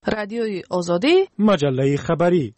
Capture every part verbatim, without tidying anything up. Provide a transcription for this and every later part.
رادیوی آزادی، مجله خبری.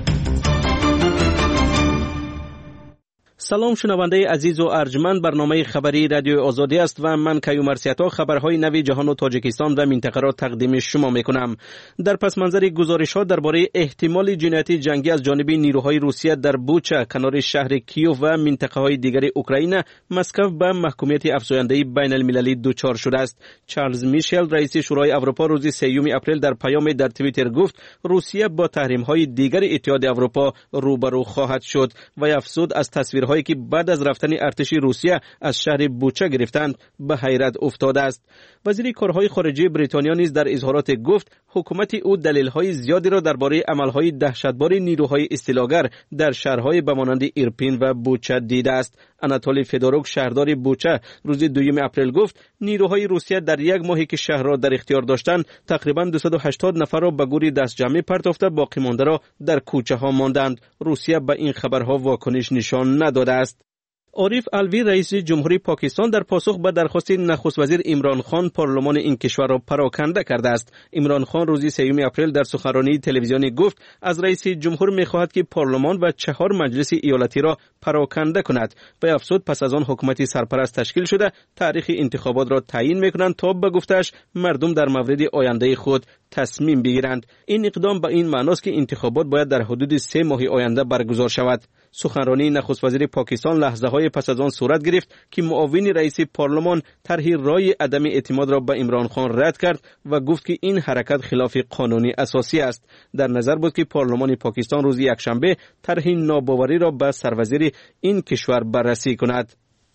سلام شنونده عزیز و ارجمند، برنامه خبری رادیو آزادی است و من کیومر سیاتا خبرهای نوی جهان و تاجیکستان و منطقه را تقدیم شما میکنم. در پس منظر گزارش‌ها درباره احتمال جنایت جنگی از جانب نیروهای روسیه در بوچا کنار شهر کیوف و منطقه‌های دیگر اوکراین، مسکو به محکومیت افزاینده بین المللی دچار شده است. چارلز میشل رئیس شورای اروپا روز سوم اپریل در پیام در توییتر گفت روسیه با تحریم‌های دیگر اتحاد اروپا روبرو خواهد شد و افزود از تصویر هایی که بعد از رفتن ارتش روسیه از شهر بوچا گرفتند به حیرت افتاده است. وزیر کارهای خارجه بریتانیا نیز در اظهارات گفت حکومت او دلیل‌های زیادی را درباره عمل‌های دهشتبار نیروهای استیلاگر در شهرهای به مانند ایرپین و بوچا دیده است. آناتولی فدوروک شهردار بوچا روز دوم اپریل گفت نیروهای روسیه در یک ماهی که شهر را در اختیار داشتند تقریباً دویست و هشتاد نفر را به گوری دست جمعی پرتافته، باقی مانده را در کوچه‌ها ماندند. روسیه به این خبرها واکنش نشان نداده است. عارف الوی رئیس جمهوری پاکستان در پاسخ به درخواست نخست وزیر عمران خان پارلمان این کشور را پراکنده کرده است. عمران خان روز سوم اپریل در سخنرانی تلویزیونی گفت از رئیس جمهور می‌خواهد که پارلمان و چهار مجلس ایالتی را پراکنده کند و افزود پس از آن حکومت سرپرست تشکیل شده تاریخ انتخابات را تعیین می‌کنند تا به گفتش مردم در مورد آینده خود تصمیم بگیرند. این اقدام به این معنی است که انتخابات باید در حدود سه ماه آینده برگزار شود. سخنرانی نخست وزیر پاکستان لحظه های پس از آن صورت گرفت که معاون رئیس پارلمان طرح رای عدم اعتماد را به عمران خان رد کرد و گفت که این حرکت خلاف قانونی اساسی است. در نظر بود که پارلمان پاکستان روز یکشنبه طرح ناباوری را به سروزیر این کشور بررسی کند.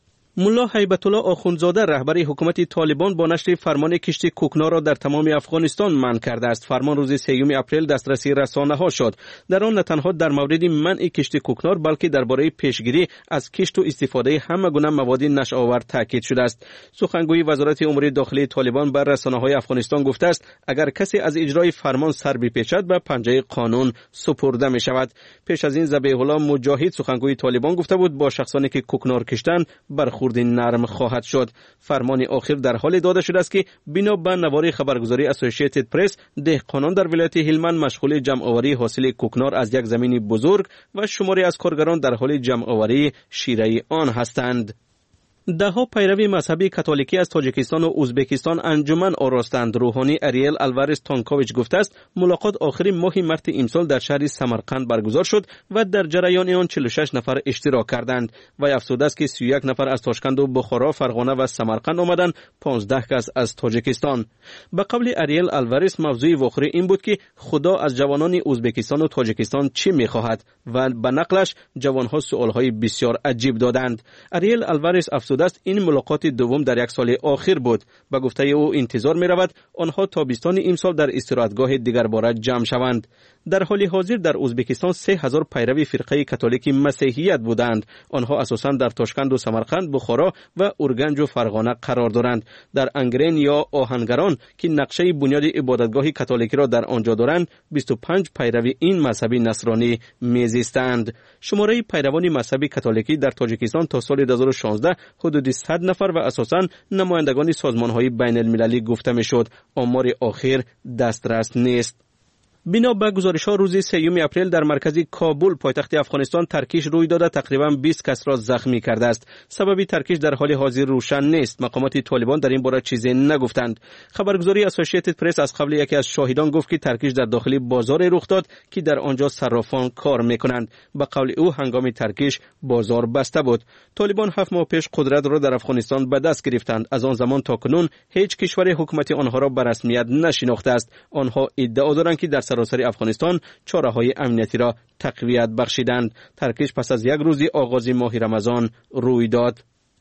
ملا هیبت الله آخوندزاده رهبر حکومت طالبان با نشر فرمان کشت کوکنار را در تمام افغانستان منع کرده است. فرمان روز سوم اپریل دسترسی رسانه‌ها شد. در آن نه تنها در مورد منع کشت کوکنار بلکه درباره پیشگیری از کشت و استفاده همه گونه مواد نشه‌آور تاکید شده است. سخنگوی وزارت امور داخلی طالبان بر رسانه‌های افغانستان گفته است اگر کسی از اجرای فرمان سر بپیچد به پنجه قانون سپرده می شود. پیش از این ذبیح الله مجاهد سخنگوی طالبان گفته بود با شخصانی که کوکنار کشتند برخورد نرم خواهد شد. فرمان آخر در حال داده شده است که بنا به نوار خبرگزاری اسوسییتد پرس دهقانان در ولایت هلمند مشغول جمع آوری حاصل کوکنار از یک زمین بزرگ و شماری از کارگران در حال جمع آوری شیره آن هستند. دهها پیروی مذهبی کاتولیکی از تاجیکستان و ازبکستان انجمن آراستند. روحانی اریل الوارز تانکوویچ گفته است ملاقات آخر ماه مارس امسال در شهر سمرقند برگزار شد و در جریان آن چهل و شش نفر اشتراک کردند و افزوده است که سی و یک نفر از تاشکند و بخارا، فرغانه و سمرقند آمدند، پانزده کس از تاجیکستان. به قول اریل الوارز موضوع واخری این بود که خدا از جوانان ازبکستان و تاجیکستان چی می‌خواهد و به نقلش جوانها سوالهای بسیار عجیب دادند. اریل الوارز افزوده است این ملاقات دوم در یک سال آخر بود. به گفته او انتظار می رود آنها تابستان امسال در استراحتگاه دیگر باره جمع شوند. در حال حاضر در ازبکستان سه هزار پیروی فرقه کاتولیک مسیحیت بودند. آنها اساساً در تاشکند و سمرقند، بخارا و اورگنج و فرغانه قرار دارند. در انگرین یا آهنگران که نقشه بنیاد عبادتگاه کاتولیکی را در آنجا دارند بیست و پنج پیروی این مذهبی نصرانی میزیستند. شماره پیروان مذهبی کاتولیکی در تاجیکستان تا سال دو هزار و شانزده حدود صد نفر و اساساً نمایندگان سازمان‌های بین المللی گفته می‌شد. آمار آخر دسترس نیست. بنا به گزارش‌ها روز سوم اپریل در مرکز کابل پایتخت افغانستان ترکیش روی داده تقریباً بیست کس را زخمی کرده است. سبب ترکیش در حال حاضر روشن نیست. مقامات طالبان در این باره چیزی نگفتند. خبرگزاری اسوسییتد پرس از قبل یکی از شاهدان گفت که ترکیش در داخل بازار رخ داد که در آنجا صرافان کار می‌کنند. به قول او هنگام ترکیش بازار بسته بود. طالبان هفت ماه پیش قدرت را در افغانستان به دست گرفتند. از آن زمان تا کنون هیچ کشور حکومت آنها را به رسمیت نشناخته است. آنها ادعا دارند که در سراسر افغانستان چاره‌های امنیتی را تقویت بخشیدند. ترکیش پس از یک روزی آغاز ماه رمضان روی داد.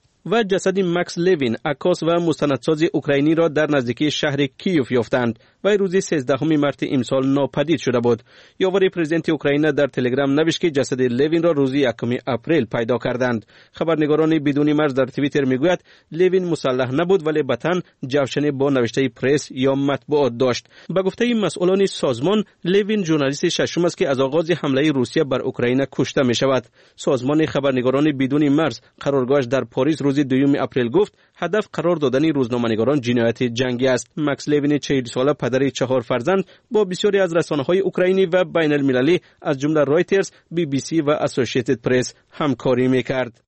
و جسد مکس لیوین عکاس و مستندساز اوکراینی را در نزدیکی شهر کیوف یافتند و روز سیزدهم مارس امسال ناپدید شده بود. یاور پرزیدنت اوکراین در تلگرام نوشت که جسد لیوین را روز یکم اپریل پیدا کردند. خبرنگاران بدون مرز در توییتر میگوید لیوین مسلح نبود ولی به تن جوشن با نوشته پرس یا مطبوعات داشت. به گفته مسئولان سازمان لیوین ژورنالیست ششم است که از آغاز حمله روسیه بر اوکراین کشته می شود. سازمان خبرنگاران بدون مرز قرارگاهش در پاریس روز روز دوم اپریل گفت هدف قرار دادن روزنامه‌نگاران جنایت جنگی است. مکس لیوین چهل ساله پدر چهار فرزند با بسیاری از رسانه‌های اوکراینی و بین المللی از جمله رایترز، بی بی سی و اسوسییتد پرس همکاری میکرد.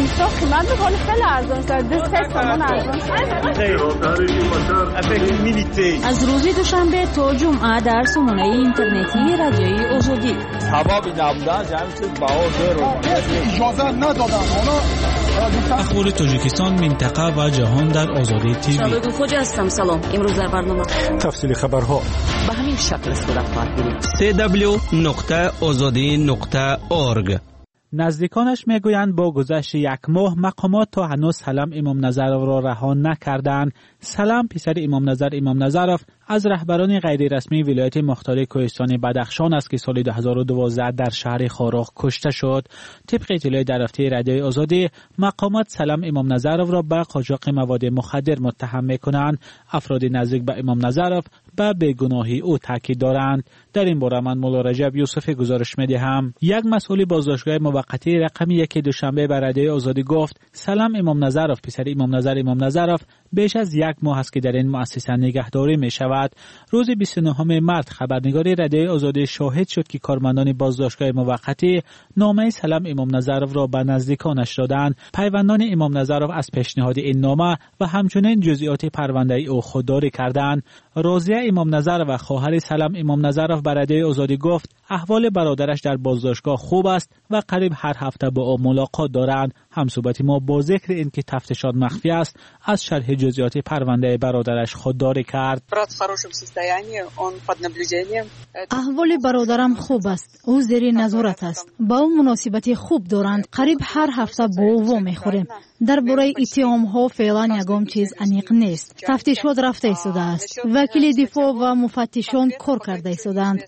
از روز دوشنبه تا جمعه در سامانه اینترنتی رادیوی آزادی اخبار تاجیکستان، منطقه و جهان در آزادی تیوی. شبکه خوجا هستم. سلام. امروز در برنامه تفصیل خبرها به همین شکل صورت خواهد گرفت. سی دبلیو نقطه آزادی نقطه اورگ. نزدیکانش میگویند با گذشت یک ماه مقامات تا هنوز سلام امام نظرов را رها نکردند. سلام پسر امام نظر امام نظرов از رهبران غیر رسمی ولایت مختار کوهستان بدخشان است که سال دو هزار و دوازده در شهر خاراخ کشته شد. طبق اطلاع در هفته رادیوی آزادی، مقامات سلام امام نظرов را به قاچاق مواد مخدر متهم میکنند. افراد نزدیک به امام نظرов به بیگناهی او تاکید دارند. در این باره من مولا رجب یوسف گزارش میدهم. یک مسئول بازداشتگاه موقتی رقم یک دوشنبه به رادیوی آزادی گفت سلام امام نظرов پسر امام نظر امام نظرov بیش از یک ماه است که در این مؤسسه نگهداری می شود. روز بیست و نهم مارس خبرنگار رادیوی آزادی شاهد شد که کارمندان بازداشتگاه موقتی نامه سلام امام نظرov را به نزدیکانش دادند. پیوندان امام نظرov از پیشنهاد این نامه و همچنین جزئیات پرونده او خودداری کردند. راضیه امام نظر و خواهر سلام امام نظرov به رادیوی آزادی گفت احوال برادرش در بازداشتگاه خوب است و قریب هر هفته با او ملاقات دارند. همصحبت ما با ذکر اینکه تفتیشات مخفی است از شرح جزئیات پرونده برادرش خودداری کرد. احوال برادرم خوب است. او زیر نظارت است. با او مناسبت خوب دارند. قریب هر هفته با او میخوریم. درباره اتهام ها فعلا یگام چیز انیق نیست. تفتیشات رفته ایستاده است. وکیل دفاع و مفتشان کار کرده ایستادند.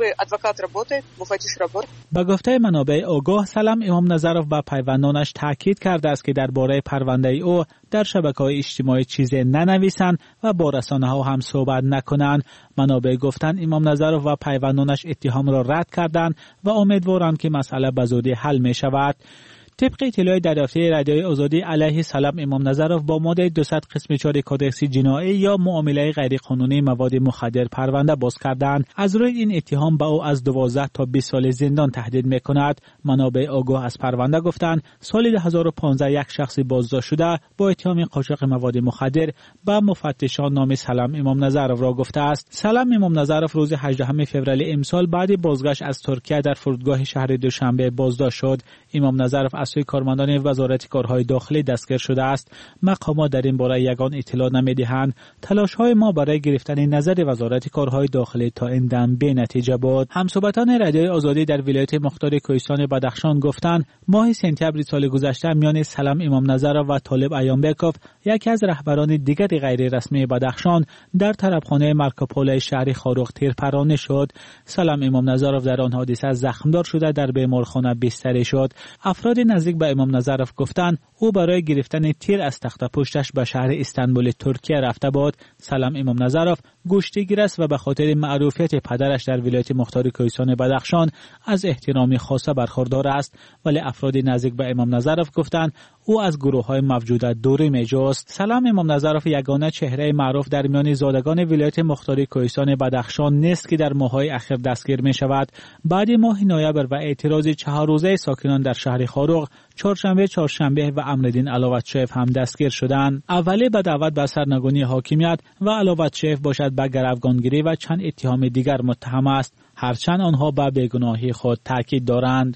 با گفته منابع آگاه، سلام امام نظرov با پیوندانش تاکید کرده است که درباره پرونده او در شبکه‌های اجتماعی چیزی ننویسند و با رسانه‌ها هم صحبت نکنند. منابع گفتند امام نظرov و پیوندانش اتهام را رد کردند و امیدوارند که مسئله به زودی حل می شود. طبق اطلاع در هفته رادیوی آزادی علیه سلام امام نظرov با ماده دویست قسم چهار کدکس جنایی یا معامله غیرقانونی مواد مخدر پرونده باز کردند. از روی این اتهام به او از دوازده تا بیست سال زندان تهدید میکند. منابع آگاه از پرونده گفتند سال دو هزار و پانزده یک شخص بازداشت شده با اتهام قاچاق مواد مخدر به مفتشان نام سلام امام نظرov را گفته است. سلام امام نظرov روز هجدهم فوریه امسال بعد بازگشت از ترکیه در فرودگاه شهر دوشنبه بازداشت شد. امام نظرov از سوی کارمندان وزارت کارهای داخلی دستگیر شده است. مقامات در این باره یگان اطلاع نمیدهند. تلاش‌های ما برای گرفتن نظر وزارت کارهای داخلی تا این دم بی نتیجه بود. همصحبتان رادیوی آزادی در ولایت مختار کوهستان بدخشان گفتند ماه سپتامبر سال گذشته میان سلام امام نظرov و طالب ایامبکوف یکی از رهبران دیگر غیر رسمی بدخشان در طرفخانه مارکوپولو شهر خاروخ تیرپرانی شد. سلام امام نظرov در آن حادثه زخمدار شده در بیمارخانه بستری شد. افراد نزدیک به امام نظرov گفتند او برای گرفتن تیر از تخت پشتش به شهر استانبول ترکیه رفته بود. سلام امام نظرov گشتیگیر است و به خاطر معروفیت پدرش در ولایت مختار کوهستان بدخشان از احترام خاصه برخوردار است، ولی افراد نزدیک به امام نظرov گفتند او از گروه‌های موجوده دوری می‌جست. سلام امام نظرov یگانه چهره معروف در میان زادگان ولایت مختار کوهستان بدخشان نیست که در ماه‌های اخیر دستگیر می‌شود. بعد ماه نوامبر و اعتراض چهار روزه ساکنان در شهر خاروخ، چهارشنبه چهارشنبه و امردین علاوتشیف هم دستگیر شدند. اولی به دعوت به سرنگونی حاکمیت و علاوتشیف باشد به گروگانگیری و چند اتهام دیگر متهم است، هرچند آنها به بیگناهی خود تاکید دارند.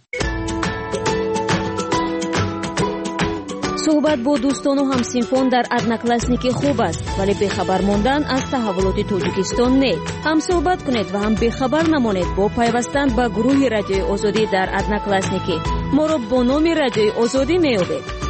صحبت با دوستان و همسینفون در ادناکلاسنیکی خوب است، ولی بخبر ماندن از تحولات تاجیکستان نه. هم صحبت کنید و هم بخبر نمانید با پیوستن به گروه رادیوی آزادی در ادناکلاسنیکی. ما را با نام رادیوی آزادی می‌یابید.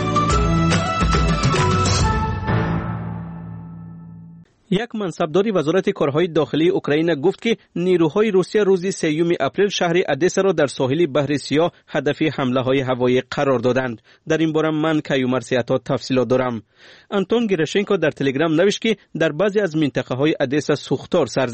یک منصبداری وزارت کارهای داخلی اوکراین گفت که نیروهای روسیه روز سوم اپریل شهر ادسا را در ساحل بحر سیاه هدف حمله های هوایی قرار دادند. در این باره من کیومر سیاتا تفصیلات دارم. انتون گرشنکو در تلگرام نوشت که در بعضی از منطقه های ادسا سوختار سر زد.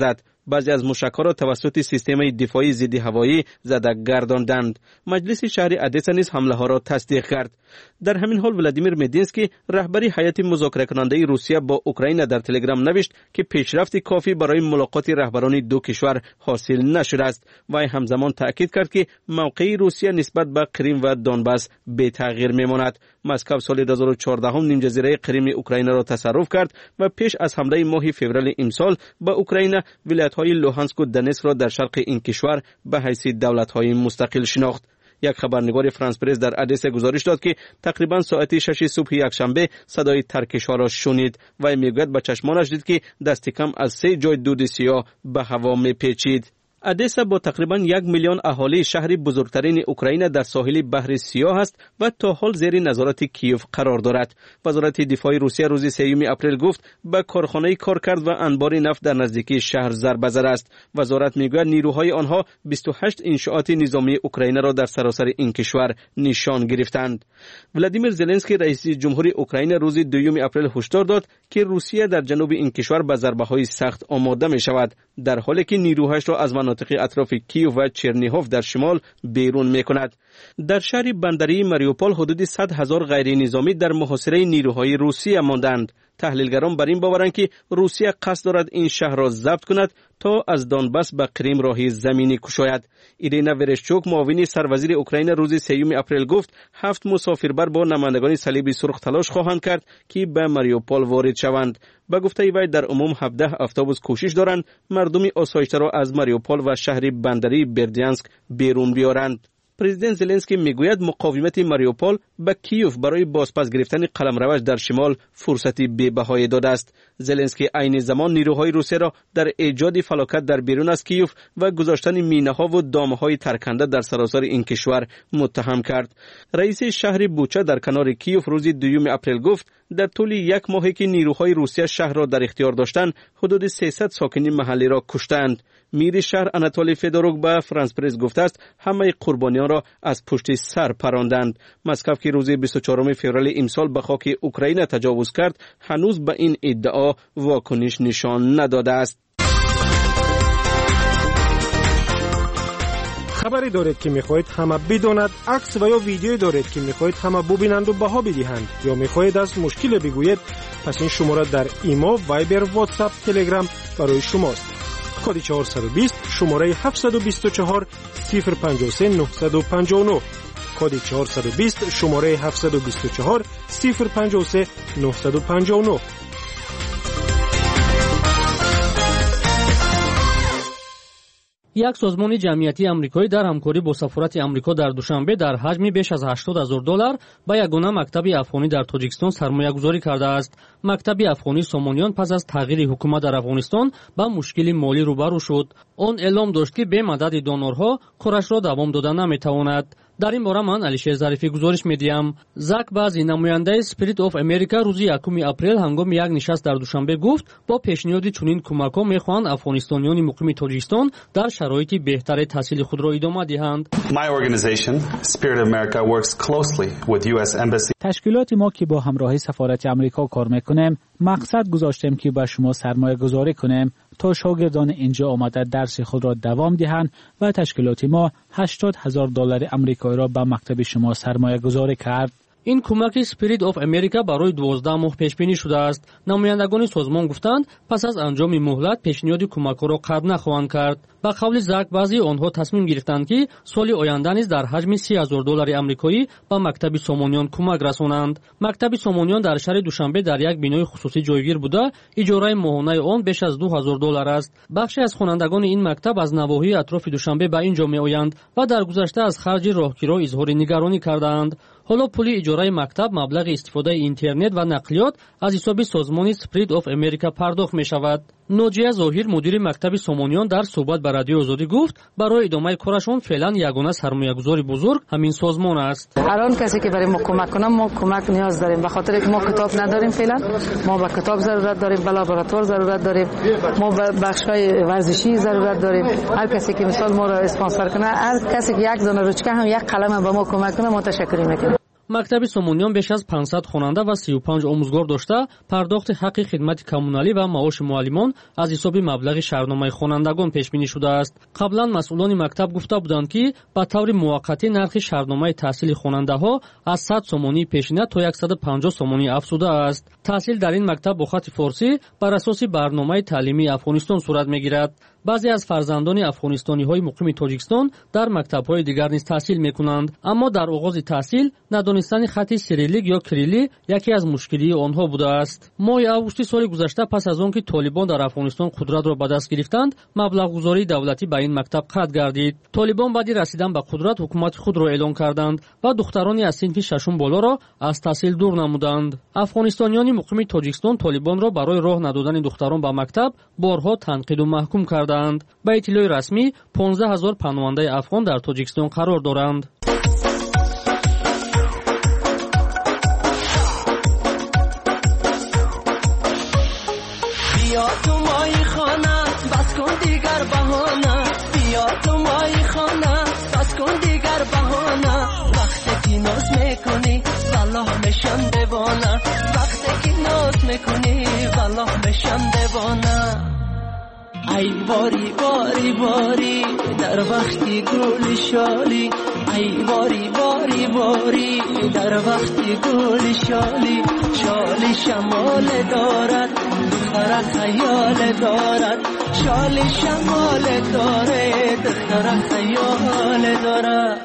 بعضی از موشک‌ها را توسط سیستم دفاعی ضد هوایی زده گرداندند. مجلس شهر ادسا نیز حمله‌ها را تصدیق کرد. در همین حال ولادیمیر مدینسکی رهبری هیئت مذاکره کننده روسیه با اوکراین در تلگرام نوشت که پیشرفت کافی برای ملاقات رهبران دو کشور حاصل نشده است و همزمان تاکید کرد که موقع روسیه نسبت به کریم و دونباس بی تغییر میماند. مسکو سال دو هزار و چهارده نیم جزیره کریم اوکراین را تصرف کرد و پیش از حمله ماه فوریه امسال به اوکراین ولایت‌های لوهانسک و دنیسک را در شرق این کشور به حیث دولت‌های مستقل شناخت. یک خبرنگار فرانس پرس در ادسا گزارش داد که تقریبا ساعت شش صبح یکشنبه صدای ترکش‌ها را شنید و میگوید به چشمانش دید که دست کم از سه جای دود سیاه به هوا میپیچید. ادسا با تقریبا یک میلیون اهالی شهر بزرگترین اوکراین در ساحل بحر سیاه است و تا حال زیر نظارت کیف قرار دارد. وزارت دفاع روسیه روز سوم اپریل گفت به کارخانه کارکرد و انبار نفت در نزدیکی شهر ضربه زده است. وزارت میگوید نیروهای آنها بیست و هشت انشاءات نظامی اوکراین را در سراسر این کشور نشان گرفتند. ولادیمیر زلنسکی رئیس جمهور اوکراین روز دوم اپریل هشدار داد که روسیه در جنوب این کشور به ضربه‌های سخت آماده می شود، در حالی که نیروهایش را از مناطق اطراف کیف و چرنیهوف در شمال بیرون می کند. در شهر بندری ماریوپول حدود صد هزار غیر نظامی در محاصره نیروهای روسیه ماندند. تحلیلگران بر این باورند که روسیه قصد دارد این شهر را ضبط کند تا از دونباس به کریم راه زمینی کشاید. ایرینا ورشچوک معاون سروزیر اوکراین روز سوم اپریل گفت هفت مسافربر با نمایندگان صلیب سرخ تلاش خواهند کرد که به ماریوپول وارد شوند. به گفته وی در عموم هفده اتوبوس کوشش دارند مردم آسایشته را از ماریوپول و شهر بندری بردیانسک بیرون بیارند. پرزیدنت زلنسکی میگوید مقاومت ماریوپول به کیف برای بازپس گرفتن قلمروش در شمال فرصتی بی‌بهای داده است. زلنسکی عین زمان نیروهای روسیه را در ایجاد فلاکت در بیرون از کیف و گذاشتن مینه‌ها و دامه‌های ترکنده در سراسر این کشور متهم کرد. رئیس شهر بوچا در کنار کیف روز دوم اپریل گفت در طول یک ماهی که نیروهای روسیه شهر را در اختیار داشتند حدود سیصد ساکن محلی را کشتند. میر شهر آناتولی فدوروک به فرانس پرس گفته است همه قربانیان را از پشت سر پراندند. مسکو که روز بیست و چهارم فوریه امسال به خاک اوکراین تجاوز کرد هنوز به این ادعا واکنش نشان نداده است. خبری دارید که میخواهید همه بداند، عکس و یا ویدیویی دارید که میخواهید همه ببینند و بها بدهند، یا میخواهید از مشکل بگویید، پس این شماره در ایما، وایبر، واتساپ، تلگرام برای شماست. کد چهارصد و بیست شماره هفتصد و بیست و چهار صفر پنجاه و سه نهصد و پنجاه و نه. کد چهارصد و بیست شماره هفتصد و بیست و چهار صفر پنجاه و سه نهصد و پنجاه و نه. یک سازمان جمعیتی آمریکایی در همکاری با سفارت آمریکا در دوشنبه در حجم بیش از هشتاد هزار دلار به یگانه مکتب افغانی در تاجیکستان سرمایه‌گذاری کرده است. مکتب افغانی سامانیان پس از تغییر حکومت در افغانستان با مشکل مالی روبرو شد. آن اعلام داشت که به مدد دونورها کارش را دوام دادن نمی‌تواند. در این باره من علیشیر ظریفی گزارش می‌دهم. زاک بازی نماینده اسپریت آف امریکا روز یکم اپریل هنگام یک نشست در دوشنبه گفت با پیشنهاد چنین کمک‌ها می‌خواهند افغانستانیان مقیم تاجیکستان در شرایط بهتر تحصیل خود را ادامه دهند. My organization, Spirit of America, works closely with یو اس Embassy. تشکیلات ما که با همراهی سفارت آمریکا کار می‌کنیم، مقصد گذاشتیم که به شما سرمایه گذاری کنیم تا شاگردان اینجا آمده درس خود را دوام دهند و تشکیلات ما هشتاد هزار دلار آمریکایی را به مکتب شما سرمایه گذاری کرد. این کمک اسپریت آف امریکا برای دوازده ماه پیش بینی شده است. نمایندگان سازمان گفتند پس از انجام مهلت پیشنهاد کمک را قطع نخواهند کرد. با قول زاک بعضی آنها تصمیم گرفتند که سال آینده نیز در حجم سی هزار دلار آمریکایی به مکتب سامانیان کمک رسانند. مکتب سامانیان در شهر دوشنبه در یک بینای خصوصی جایگیر بوده، اجاره ماهانه آن بیش از دو هزار دلار است. بخشی از خوانندگان این مکتب از نواحی اطراف دوشنبه به اینجا میآیند و در گذشته از خرج راهگیری اظهار نگرانی کردند. حالا پول اجاره مکتب مبلغ استفاده اینترنت و نقلیات از حساب سازمان اسپریت آف امریکا پرداخت می شود. ناجیه ظاهر مدیر مکتب سامانیان در صحبت با رادیو آزادی گفت برای ادامه کارشون فعلا یگانه سرمایه‌گذاری بزرگ همین سازمان است. الان کسی که برای ما کمک کنه ما کمک نیاز داریم، به خاطر اینکه ما کتاب نداریم فعلا، ما به کتاب ضرورت داریم، به لابراتوار ضرورت داریم، ما به بخش‌های ورزشی ضرورت داریم. هر کسی که مثال ما را اسپانسر کنه، هر کسی که یک دونه روچکه هم یک قلم به ما کمک کنه متشکریم میکنیم. мактаби сомониён беш аз пансад хонанда ва си و پنج омӯзгор дошта, пардохти ҳаққи хидмати коммуналӣ ва маоши муаллимон аз ҳисоби маблағи шаҳрномаи хонандагон пешбинӣ шудааст. қаблан масъулони мактаб гуфта буданд, ки ба таври муваққатӣ нархи шаҳрномаи таҳсили хонандаҳо аз сад сомонии пешина то сад و پنجاه сомонӣ афзудааст. таҳсил дар ин мактаб бо хати форсӣ бар асоси барномаи таълимии Афғонистон сурат мегирад. баъзе аз фарзандони афғонистониҳои муқими тоҷикистон дар мактабҳои дигар низ таҳсил мекунанд, аммо дар оғози таҳсил надонистани хати сирилик ё кириллӣ яке аз мушкилии онҳо будааст. моҳи августи соли гузашта, пас аз он ки толибон дар Афғонистон қудратро ба даст гирифтанд, маблағгузории давлатӣ ба ин мактаб қатъ гардид. толибон баъди расидан ба қудрат ҳукумати худро эълон карданд ва духтарони аз синфи шашум болоро аз таҳсил дур намуданд. афғонистониёни муқими тоҷикистон толибонро барои роҳ надодани духтарон ба мактаб борҳо танқиду маҳкум карданд. ба иттилои расмӣ понздаҳ ҳазор паҳнувандаи афғон дар тоҷикистон қарор доранд. بیا تو مای خانه بس کن دیگر بهانه بیا تو مای خانه بس کن دیگر بهانه وقتی که ناز میکنی والله میشم دیوانه وقتی که ناز میکنی والله میشم دیوانه ای باری باری باری در وقتی گل شالی ای باری باری باری در وقتی گل شالی شالی شمال دارد دختر خیال دارد شالی شمال داره دختر خیال دارد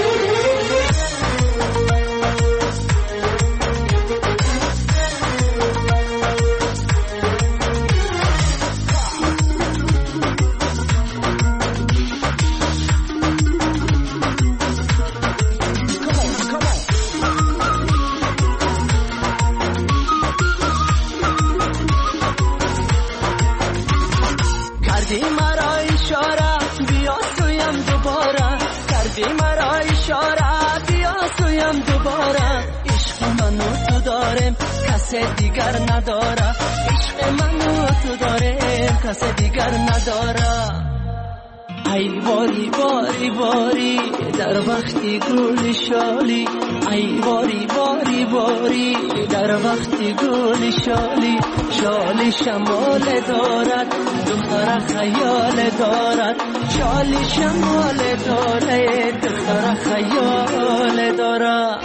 کردی مرا اشاره بیا سویم دوباره کردی مرا اشاره بیا سویم دوباره عشق منو تو دارم کس دیگر نداره عشق منو تو دارم کس دیگر نداره ای باری باری باری در وقتی گل شالی ای باری باری باری در وقتی گل شالی شالی شمال دارد دختر خیال دارد شالی شمال دارد دختر خیال دارد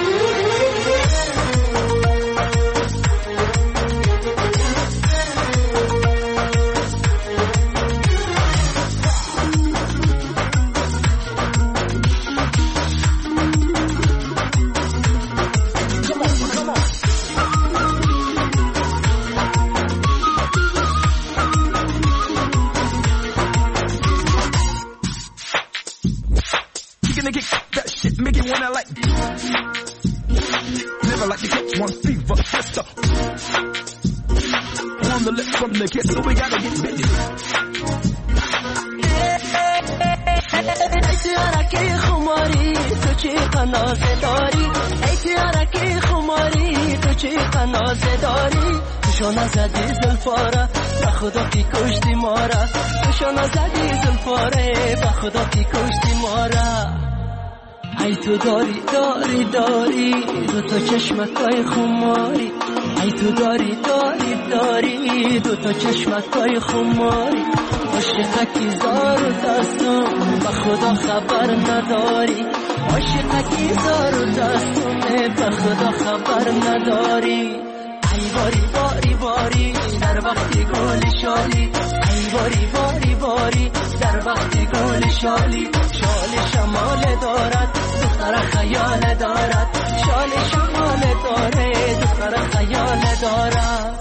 ای تیارکی خماری تو چی قنازه داری ای تیارکی خماری تو چی قنازه داری توشو نزدی زلفاره به خدا کی کشتی ماره توشو نزدی زلفاره به خدا کی کشتی ماره ای تو داری داری داری دو تا چشمکای خماری ای تو داری داری داری دو تا چشمکای خماری عاشقکی زار و دستم به خدا خبر نداری عاشقکی زار و دستم به خدا خبر نداری ای باری باری باری در وقتی گل شالی ای باری باری باری در وقتی گل شالی شالی شمال دارد دختر خیال دارد شالی شمال داره دختر خیال دارد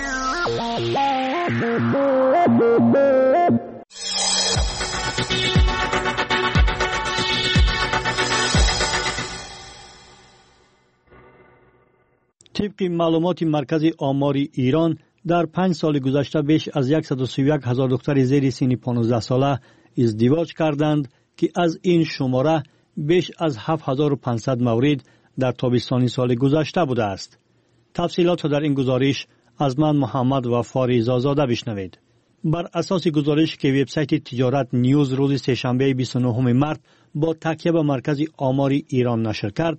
طبق معلومات مرکز آماری ایران در پنج سال گذشته بیش از صد و سی و یک هزار دختر زیر سن پانزده ساله ازدواج کردند که از این شماره بیش از هفت هزار و پانصد مورد در تابستان سال گذشته بوده است. تفصیلات در این گزارش از من محمد وفاری زازاده بشنوید. بر اساس گزارش که وبسایت تجارت نیوز روز سه‌شنبه بیست و نهم مارس با تکیه به مرکز آماری ایران نشر کرد،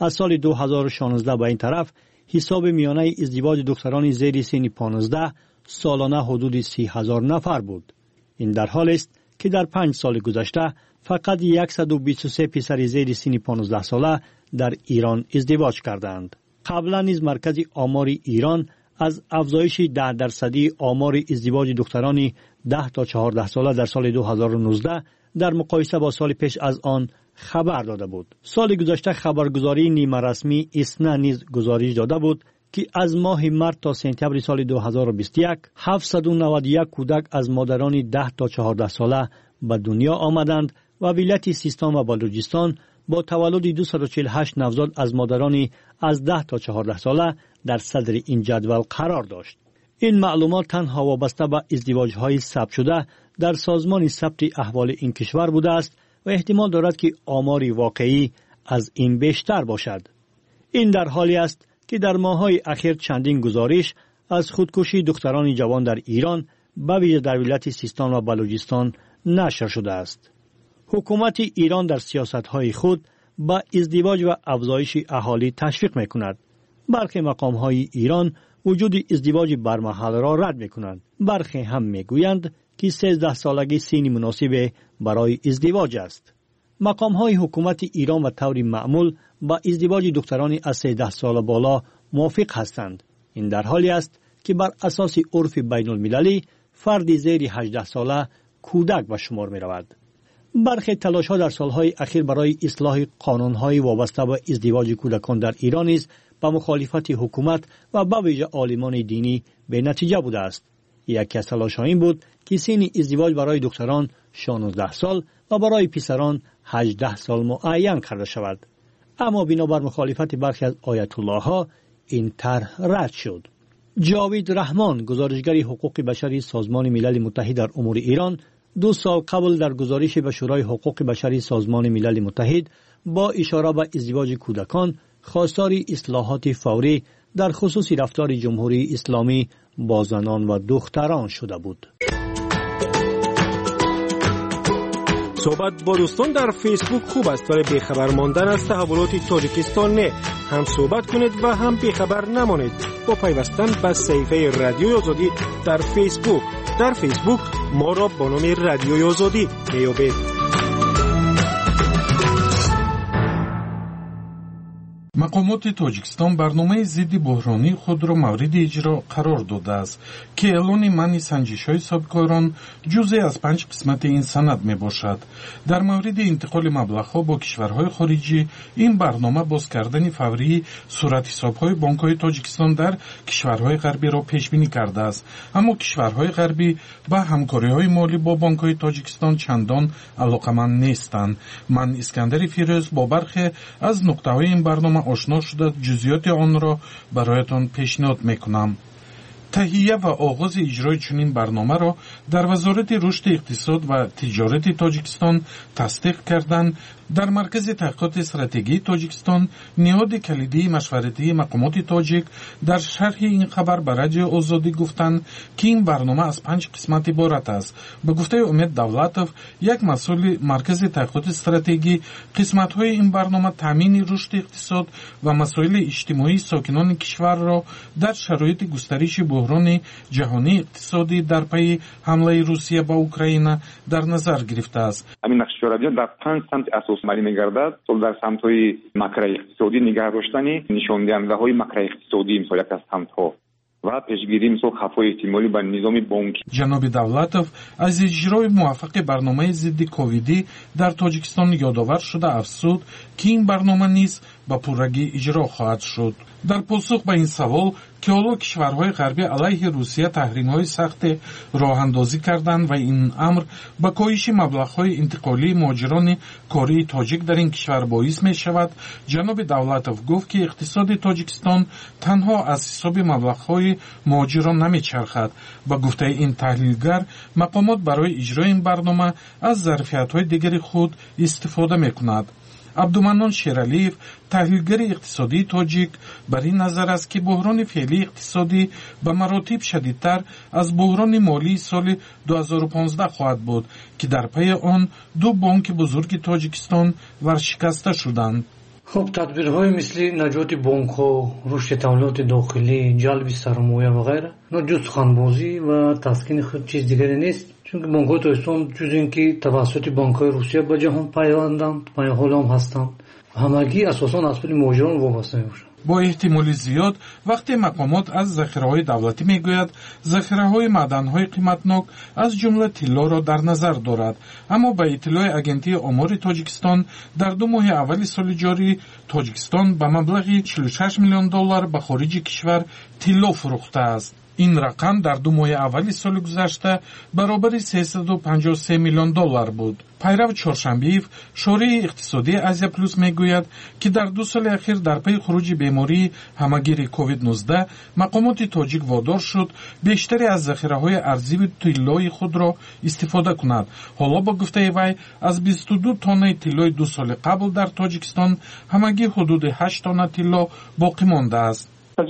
از سال دو هزار و شانزده به این طرف حساب میانه ازدواج دختران زیر سن پانزده سالانه حدود سی هزار نفر بود. این در حالی است که در پنج سال گذشته فقط صد و بیست و سه پسر زیر سن پانزده ساله در ایران ازدواج کردند. قبلا نیز مرکز آمار ایران از افزایش ده درصدی آمار ازدواج دختران ده تا چهارده ساله در سال دو هزار و نوزده در مقایسه با سال پیش از آن خبر داده بود. سال گذشته خبرگزاری نیمه رسمی اسنا نیز گزارش داده بود که از ماه مارس تا سپتامبر سال دو هزار و بیست و یک هفتصد و نود و یک کودک از مادران ده تا چهارده ساله به دنیا آمدند و ولایت سیستان و بلوچستان با تولد دویست و چهل و هشت نوزاد از مادران از ده تا چهارده ساله در صدر این جدول قرار داشت. این معلومات تنها وابسته به ازدواج‌های ثبت شده در سازمان ثبت احوال این کشور بوده است و احتمال دارد که آمار واقعی از این بیشتر باشد. این در حالی است که در ماه‌های اخیر چندین گزارش از خودکشی دختران جوان در ایران به ویژه در ولایت سیستان و بلوچستان نشر شده است. حکومت ایران در سیاست‌های خود با ازدواج و افزایش اهالی تشویق می‌کند. برخی مقام‌های ایران وجود ازدواج برمحل را رد می‌کنند. برخی هم می‌گویند که سیزده سالگی سن مناسب برای ازدواج است. مقام‌های حکومت ایران و طور معمول با ازدواج دختران از سیزده سال بالا موافق هستند. این در حالی است که بر اساس عرف بین المللی فرد زیر هجده ساله کودک به شمار می‌رود. برخی تلاش‌ها در سالهای اخیر برای اصلاح قانون‌های وابسته به ازدواج کودکان در ایران نیز با مخالفت حکومت و به ویژه عالمان دینی به نتیجه بوده است. یکی از تلاش‌ها این بود که سن ازدواج برای دختران شانزده سال و برای پسران هجده سال معین کرده شود. اما بنابر مخالفت برخی از آیت الله‌ها این طرح رد شد. جاوید رحمان، گزارشگر حقوق بشری سازمان ملل متحد در امور ایران، دو سال قبل در گزارش به شورای حقوق بشری سازمان ملل متحد با اشاره به ازدواج کودکان خواستار اصلاحات فوری در خصوص رفتار جمهوری اسلامی با زنان و دختران شده بود. صحبت با دوستان در فیسبوک خوب است ولی بیخبر ماندن از تحولات تاجیکستان نه. هم صحبت کنید و هم بیخبر نمانید با پیوستن به صفحه رادیوی آزادی در فیسبوک. در فیسبوک ما را با نام رادیوی آزادی میابید. مقامات تاجیکستان برنامه ضد بحرانی خود را مورد اجرا قرار داده است که اعلان منع سنجش‌های سابقاران جزئی از پنج قسمت این سند می باشد. در مورد انتقال مبلغ‌ها با کشورهای خارجی این برنامه باز کردن فوری صورت حساب‌های بانک‌های تاجیکستان در کشورهای غربی را پیش بینی کرده است. اما کشورهای غربی با همکاری‌های مالی با بانک‌های تاجیکستان چندان علاقه‌مند نیستند. من اسکندر فیروز با برخی از نقطه‌های این برنامه آشنا شده جزئیات آن را برایتان پیشنهاد میکنم. تهیه و آغاز اجرای چنین برنامه را در وزارت رشد اقتصاد و تجارت تاجیکستان تصدیق کردند. در مرکز تحقیقات استراتژی تاجیکستان نهاد کلیدی مشورتی مقامات تاجیک در شرح این خبر به رادیو آزادی گفتند که این برنامه از پنج قسمت عبارت است. به گفته امید دولتوف، یک مسئول مرکز تحقیقات استراتژی، قسمت‌های این برنامه تامین رشد اقتصاد و مسائل اجتماعی ساکنان کشور را در شرایط گسترش بحران جهانی اقتصادی در پی حمله روسیه به اوکراین در نظر گرفته است. همین نقشه را در پنج سمت اساس مالی می‌گردد. در سمت‌های ماکرواقتصادی نگاه داشتنی نشانده‌های ماکرواقتصادی مثل یک از سمت‌ها و پیشگیری مثل خفای احتمالی با نظام بانکی. جناب دولتوف از اجرای موفق برنامه ضد کوویدی در تاجیکستان یادآور شده افزود که این برنامه نیز با پررگی اجرا خواهد شد. در پاسخ به این سوال که حالا کشورهای غربی علیه روسیه تحریم‌های سخت راه اندازی کردند و این امر با کاهش مبلغ‌های انتقالی مهاجران کاری تاجیک در این کشور باعث می‌شود، جناب دولتوف گفت که اقتصاد تاجیکستان تنها از حساب مبلغ‌های مهاجران نمی‌چرخد. با گفته این تحلیلگر، مقامات برای اجرای این برنامه از ظرفیت‌های دیگر خود استفاده می‌کنند. عبدالمنان شیرالیف، تحلیلگر اقتصادی تاجیک، بر این نظر است که بحران فعلی اقتصادی به مراتب شدیدتر از بحران مالی سال دو هزار و پانزده خواهد بود که در پی آن دو بانک بزرگ تاجیکستان ورشکسته شدند. خب تدبیرهای مثل نجات بانک‌ها، رشد تولید داخلی، جلب سرمایه و غیره نه جز خانبازی و تسکین خود چیز دیگری نیست. چون بانک‌های تاجیکستان جز اینکه توسط بانک‌های روسیه به جهان پیوندند، پیوند هم هستند، همگی اساساً از پول مهاجران وابسته میشن. با احتمال زیاد وقتی مقامات از ذخیره‌های دولتی میگوید ذخیره‌های معدن‌های قیمتناک از جمله طلا را در نظر دارد، اما به اطلاع اگنتی آمار تاجیکستان در دو ماه اول سال جاری تاجیکستان به مبلغ چهل و شش میلیون دلار به خارج کشور طلا فروخته است. این رقم در دو ماه اول سال گذشته برابر سیصد و پنجاه و سه میلیون دلار بود. پیرو چهارشنبه‌ایف شورای اقتصادی آسیا پلوس میگوید که در دو سال اخیر در پی خروج بیماری همگیر کووید نوزده مقامات تاجیک وادار شد بیشتری از ذخیره‌های ارزی طلای خود را استفاده کند. حالا با گفته وی از بیست و دو تن طلای دو سال قبل در تاجیکستان همگی حدود هشت تن طلا باقی مانده است.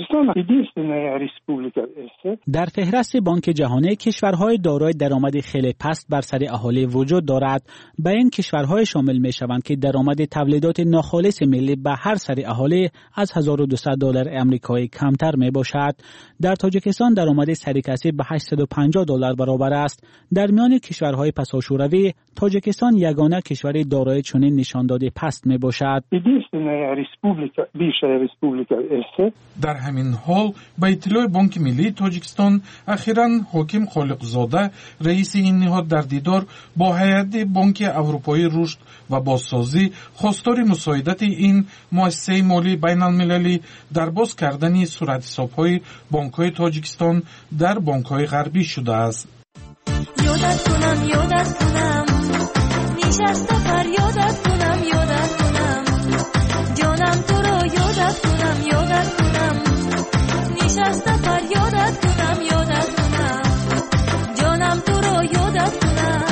در فهرست بانک جهانی کشورهای دارای درآمد خیلی پست بر سر اهالی وجود دارد. به این کشورهای شامل می شوند که درآمد تولیدات ناخالص ملی به هر سر اهالی از هزار و دویست دلار آمریکایی کمتر می باشد. در تاجیکستان درآمد سر کسی به هشتصد و پنجاه دلار برابر است. در میان کشورهای پساشوروی تاجیکستان یگانه کشور دارای چنین نشانداد پست می باشد. در همین حال به اطلاع بانک ملی تاجیکستان اخیراً حاکم خالقزاده رئیس این نهاد در دیدار با هیئت بانک اروپایی رشد و بازسازی خواستار مساعدت این مؤسسه مالی بین المللی در باز کردن صورت حساب‌های بانک‌های تاجیکستان در بانک‌های غربی شده است. یادت کنم یادت کنم نشسته فریادت کنم یادت کنم جانم تو رو یادت کنم یادت کنم نشسته فریادت کنم یادت کنم جانم تو رو یادت کنم.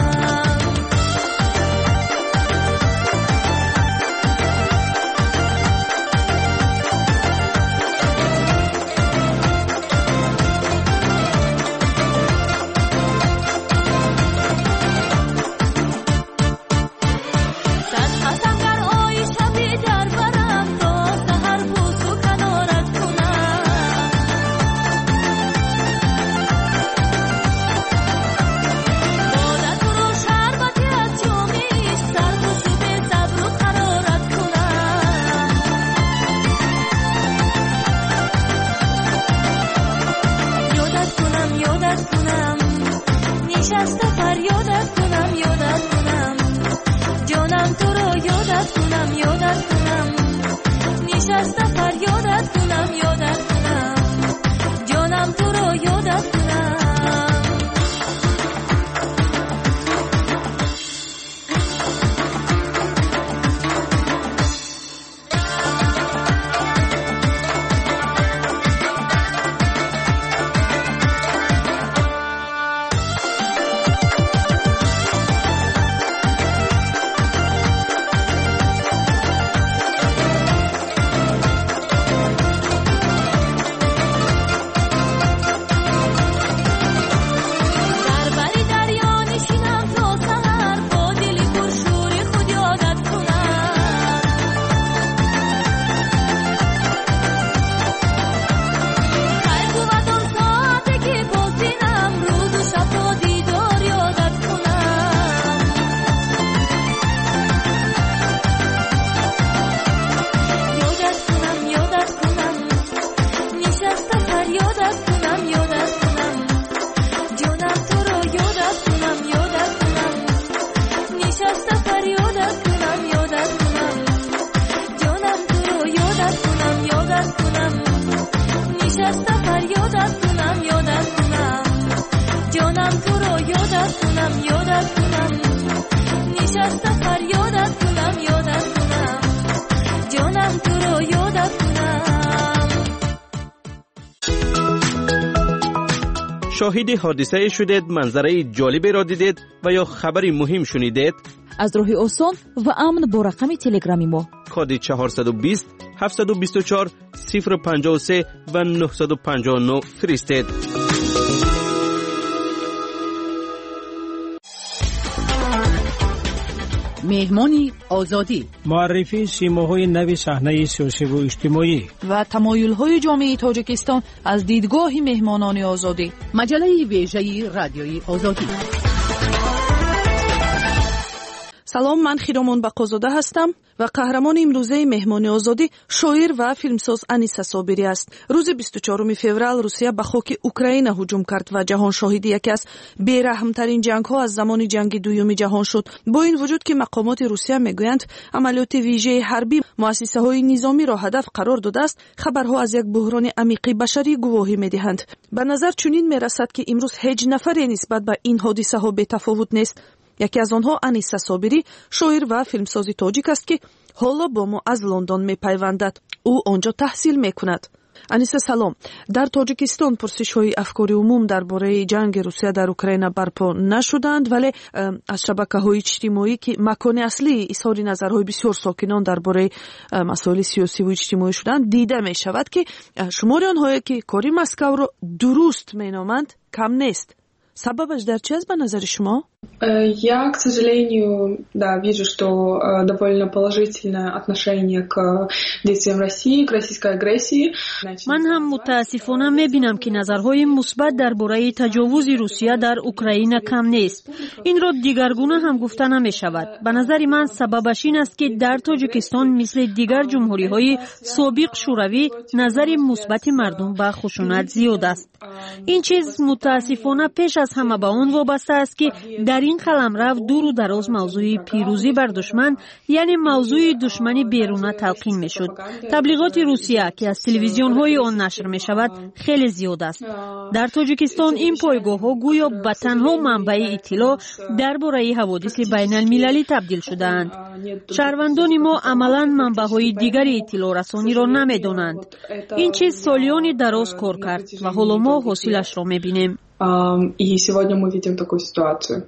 شاهد حادثه شدید، منظره جالبی را دیدید و یا خبری مهم شنیدید؟ از راه آسان و امن با رقم تلگرامی ما کد چهارصد و بیست هفتصد و بیست و چهار صفر پنجاه و سه و نهصد و پنجاه و نه فرستید. مهمانی آزادی، معرفی سیماهای نوی صحنه سیاسی و اجتماعی و تمایل‌های جامعه تاجیکستان از دیدگاه مهمانان آزادی. مجله ویژه رادیوی آزادی. سلام، من خیرامان بقازاده هستم و قهرمان امروزه مهمان آزادی شاعر و فیلمساز انیسه صابری است. روز بیست و چهارم فوریه روسیه به خاک اوکراین هجوم کرد و جهان شاهد یکی از بی‌رحم‌ترین جنگ‌ها از زمان جنگ دوم جهان شد. با این وجود که مقامات روسیه میگویند عملیات ویژه حربی مؤسسه‌های نظامی را هدف قرار داده است، خبرها از یک بحران عمیق بشری گواهی می‌دهند. به نظر چنین می‌رسد که امروز هیچ نفری نسبت به این حادثه‌ها بی‌تفاوت نیست. یکی از آنها انیسه صابری، شاعر و فیلمساز تاجیک است که حالا با ما از لندن میپیوندد. او آنجا تحصیل میکند. انیسه سلام. در تاجیکستان پرسش‌های افکار عموم درباره جنگ روسیه در اوکراین برپا نشدند، ولی از شبکه‌های اجتماعی که مکان اصلی اظهار نظرهای بسیار ساکنان درباره مسائل سیاسی و اجتماعی شدند دیده می‌شود که شمار آنهایی که کاری مسکو را درست مینامند کم نیست. سببش در چی است به نظر شما؟ Я, к сожалению, да, вижу, что э, довольно положительное отношение к действиям России, к российской агрессии. من هم متاسفانه میبینم که نظرهای مثبت درباره تجاوز روسیه در اوکراین کم نیست. این را دیگرگونه هم گفته نمیشود. به نظر من سببش این است که در تاجیکستان مثل دیگر جمهوری‌های سابق شوروی نظر مثبت مردم به خشونت زیاد است. این چیز متاسفانه پیش از همه به آن وابسته است که در این قلمرو دور و دراز موضوع پیروزی بر دشمن یعنی موضوع دشمنی بیرونه تلقین می شد. تبلیغات روسیه که از تلویزیون های آن نشر می شود خیلی زیاد است. در تاجیکستان این پایگاه ها گویا به تنها منبع اطلاع درباره حوادث بین المللی تبدیل شدند. شهروندان ما عملا منبع های دیگر اطلاع رسانی را نمی دانند. این چیز سالیانی دراز کار کرد و حالا ما حاصلش را می بینیم. И сегодня мы видим такую ситуацию.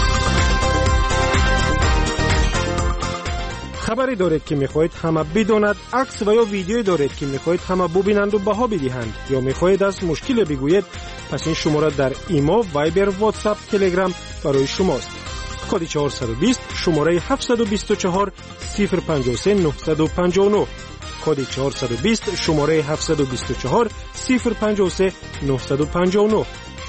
خبری دارید که میخواهید همه بداند، عکس و یا ویدیویی دارید که میخواهید همه ببینند و بها بدهند، یا میخواهید از مشکل بگویید، پس این شماره در ایما، وایبر، واتساپ، تلگرام برای شماست. کد چهارصد و بیست شماره هفتصد و بیست و چهار صفر پنجاه و سه نهصد و پنجاه و نه. کد چهارصد و بیست شماره هفتصد و بیست و چهار صفر پنجاه و سه نهصد و پنجاه و نه.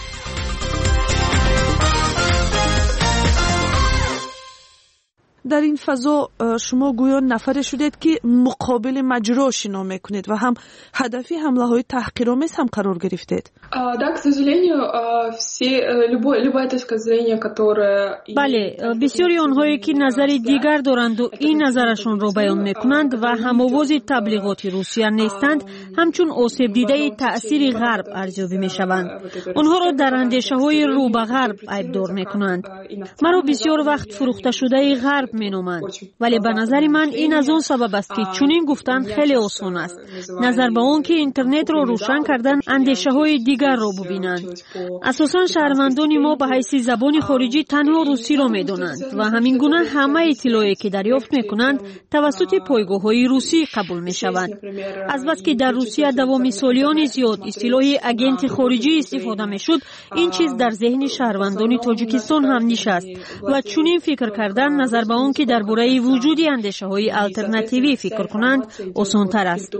در این فضا شما گویا نفر شدید که مقابل مجرا شنا میکنید و هم هدفی حمله های تحقیرآمیز هم قرار گرفتید. Да, к сожалению, все любое любая точка зрения, которая بله، بسیاری آنهایی که نظر دیگر دارند و این نظرشون رو بیان میکنند و هم‌آواز تبلیغات روسیه نیستند، همچون آسیب دیده تأثیر غرب ارزیابی میشوند. آنها را در اندیشه‌های رو به غرب عیب‌دار میکنند. مرا بسیار وقت فروخته شده غرب مینامند، ولی به نظر من این از آن سبب است که چنین گفتن خیلی آسان است. نظر به آن که اینترنت را روشن کردن اندیشه‌های دیگر را ببینند. اساساً شهروندان ما به حیث زبان خارجی تنها روسی را می‌دانند و همین گونه همه اطلاعاتی که دریافت می‌کنند توسط پایگاه‌های روسی قبول می‌شوند. از بس که در روسیه دوام سالیان زیاد اصطلاح اگنت خارجی استفاده می‌شد، این چیز در ذهن شهروندان تاجیکستان هم نشست و چنین فکر کردن نظر به آن که درباره وجود اندیشه‌های آلترناتیوی فکر کنند آسان‌تر است.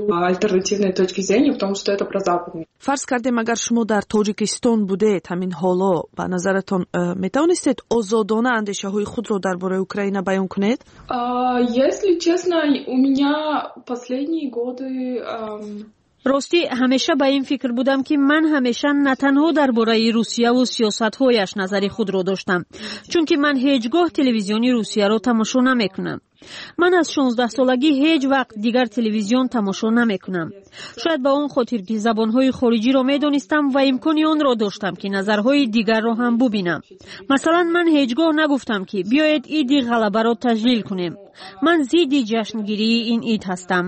فرض کردیم اگر شما در تاجیکستان بودید همین حالا، به نظرتان میتوانستید آزادانه اندیشه‌های خود را درباره اوکراین بیان کنید؟ Если честно, у меня последние годы راستی همیشه به این فکر بودم که من همیشه نه تنها درباره روسیه و سیاست‌هایش نظری خود را داشتم، چون که من هیچگاه تلویزیونی روسیه را تماشا نمی‌کنم. من از شانزده سالگی هیچ وقت دیگر تلویزیون تماشا نمی‌کنم. شاید به اون خاطر که زبان‌های خارجی را می‌دانستم و امکانی آن را داشتم که نظرهای دیگر را هم ببینم. مثلا من هیچگاه نگفتم که بیایید عید غلبه را تجلیل کنیم. من ضد جشنگیری این عید هستم.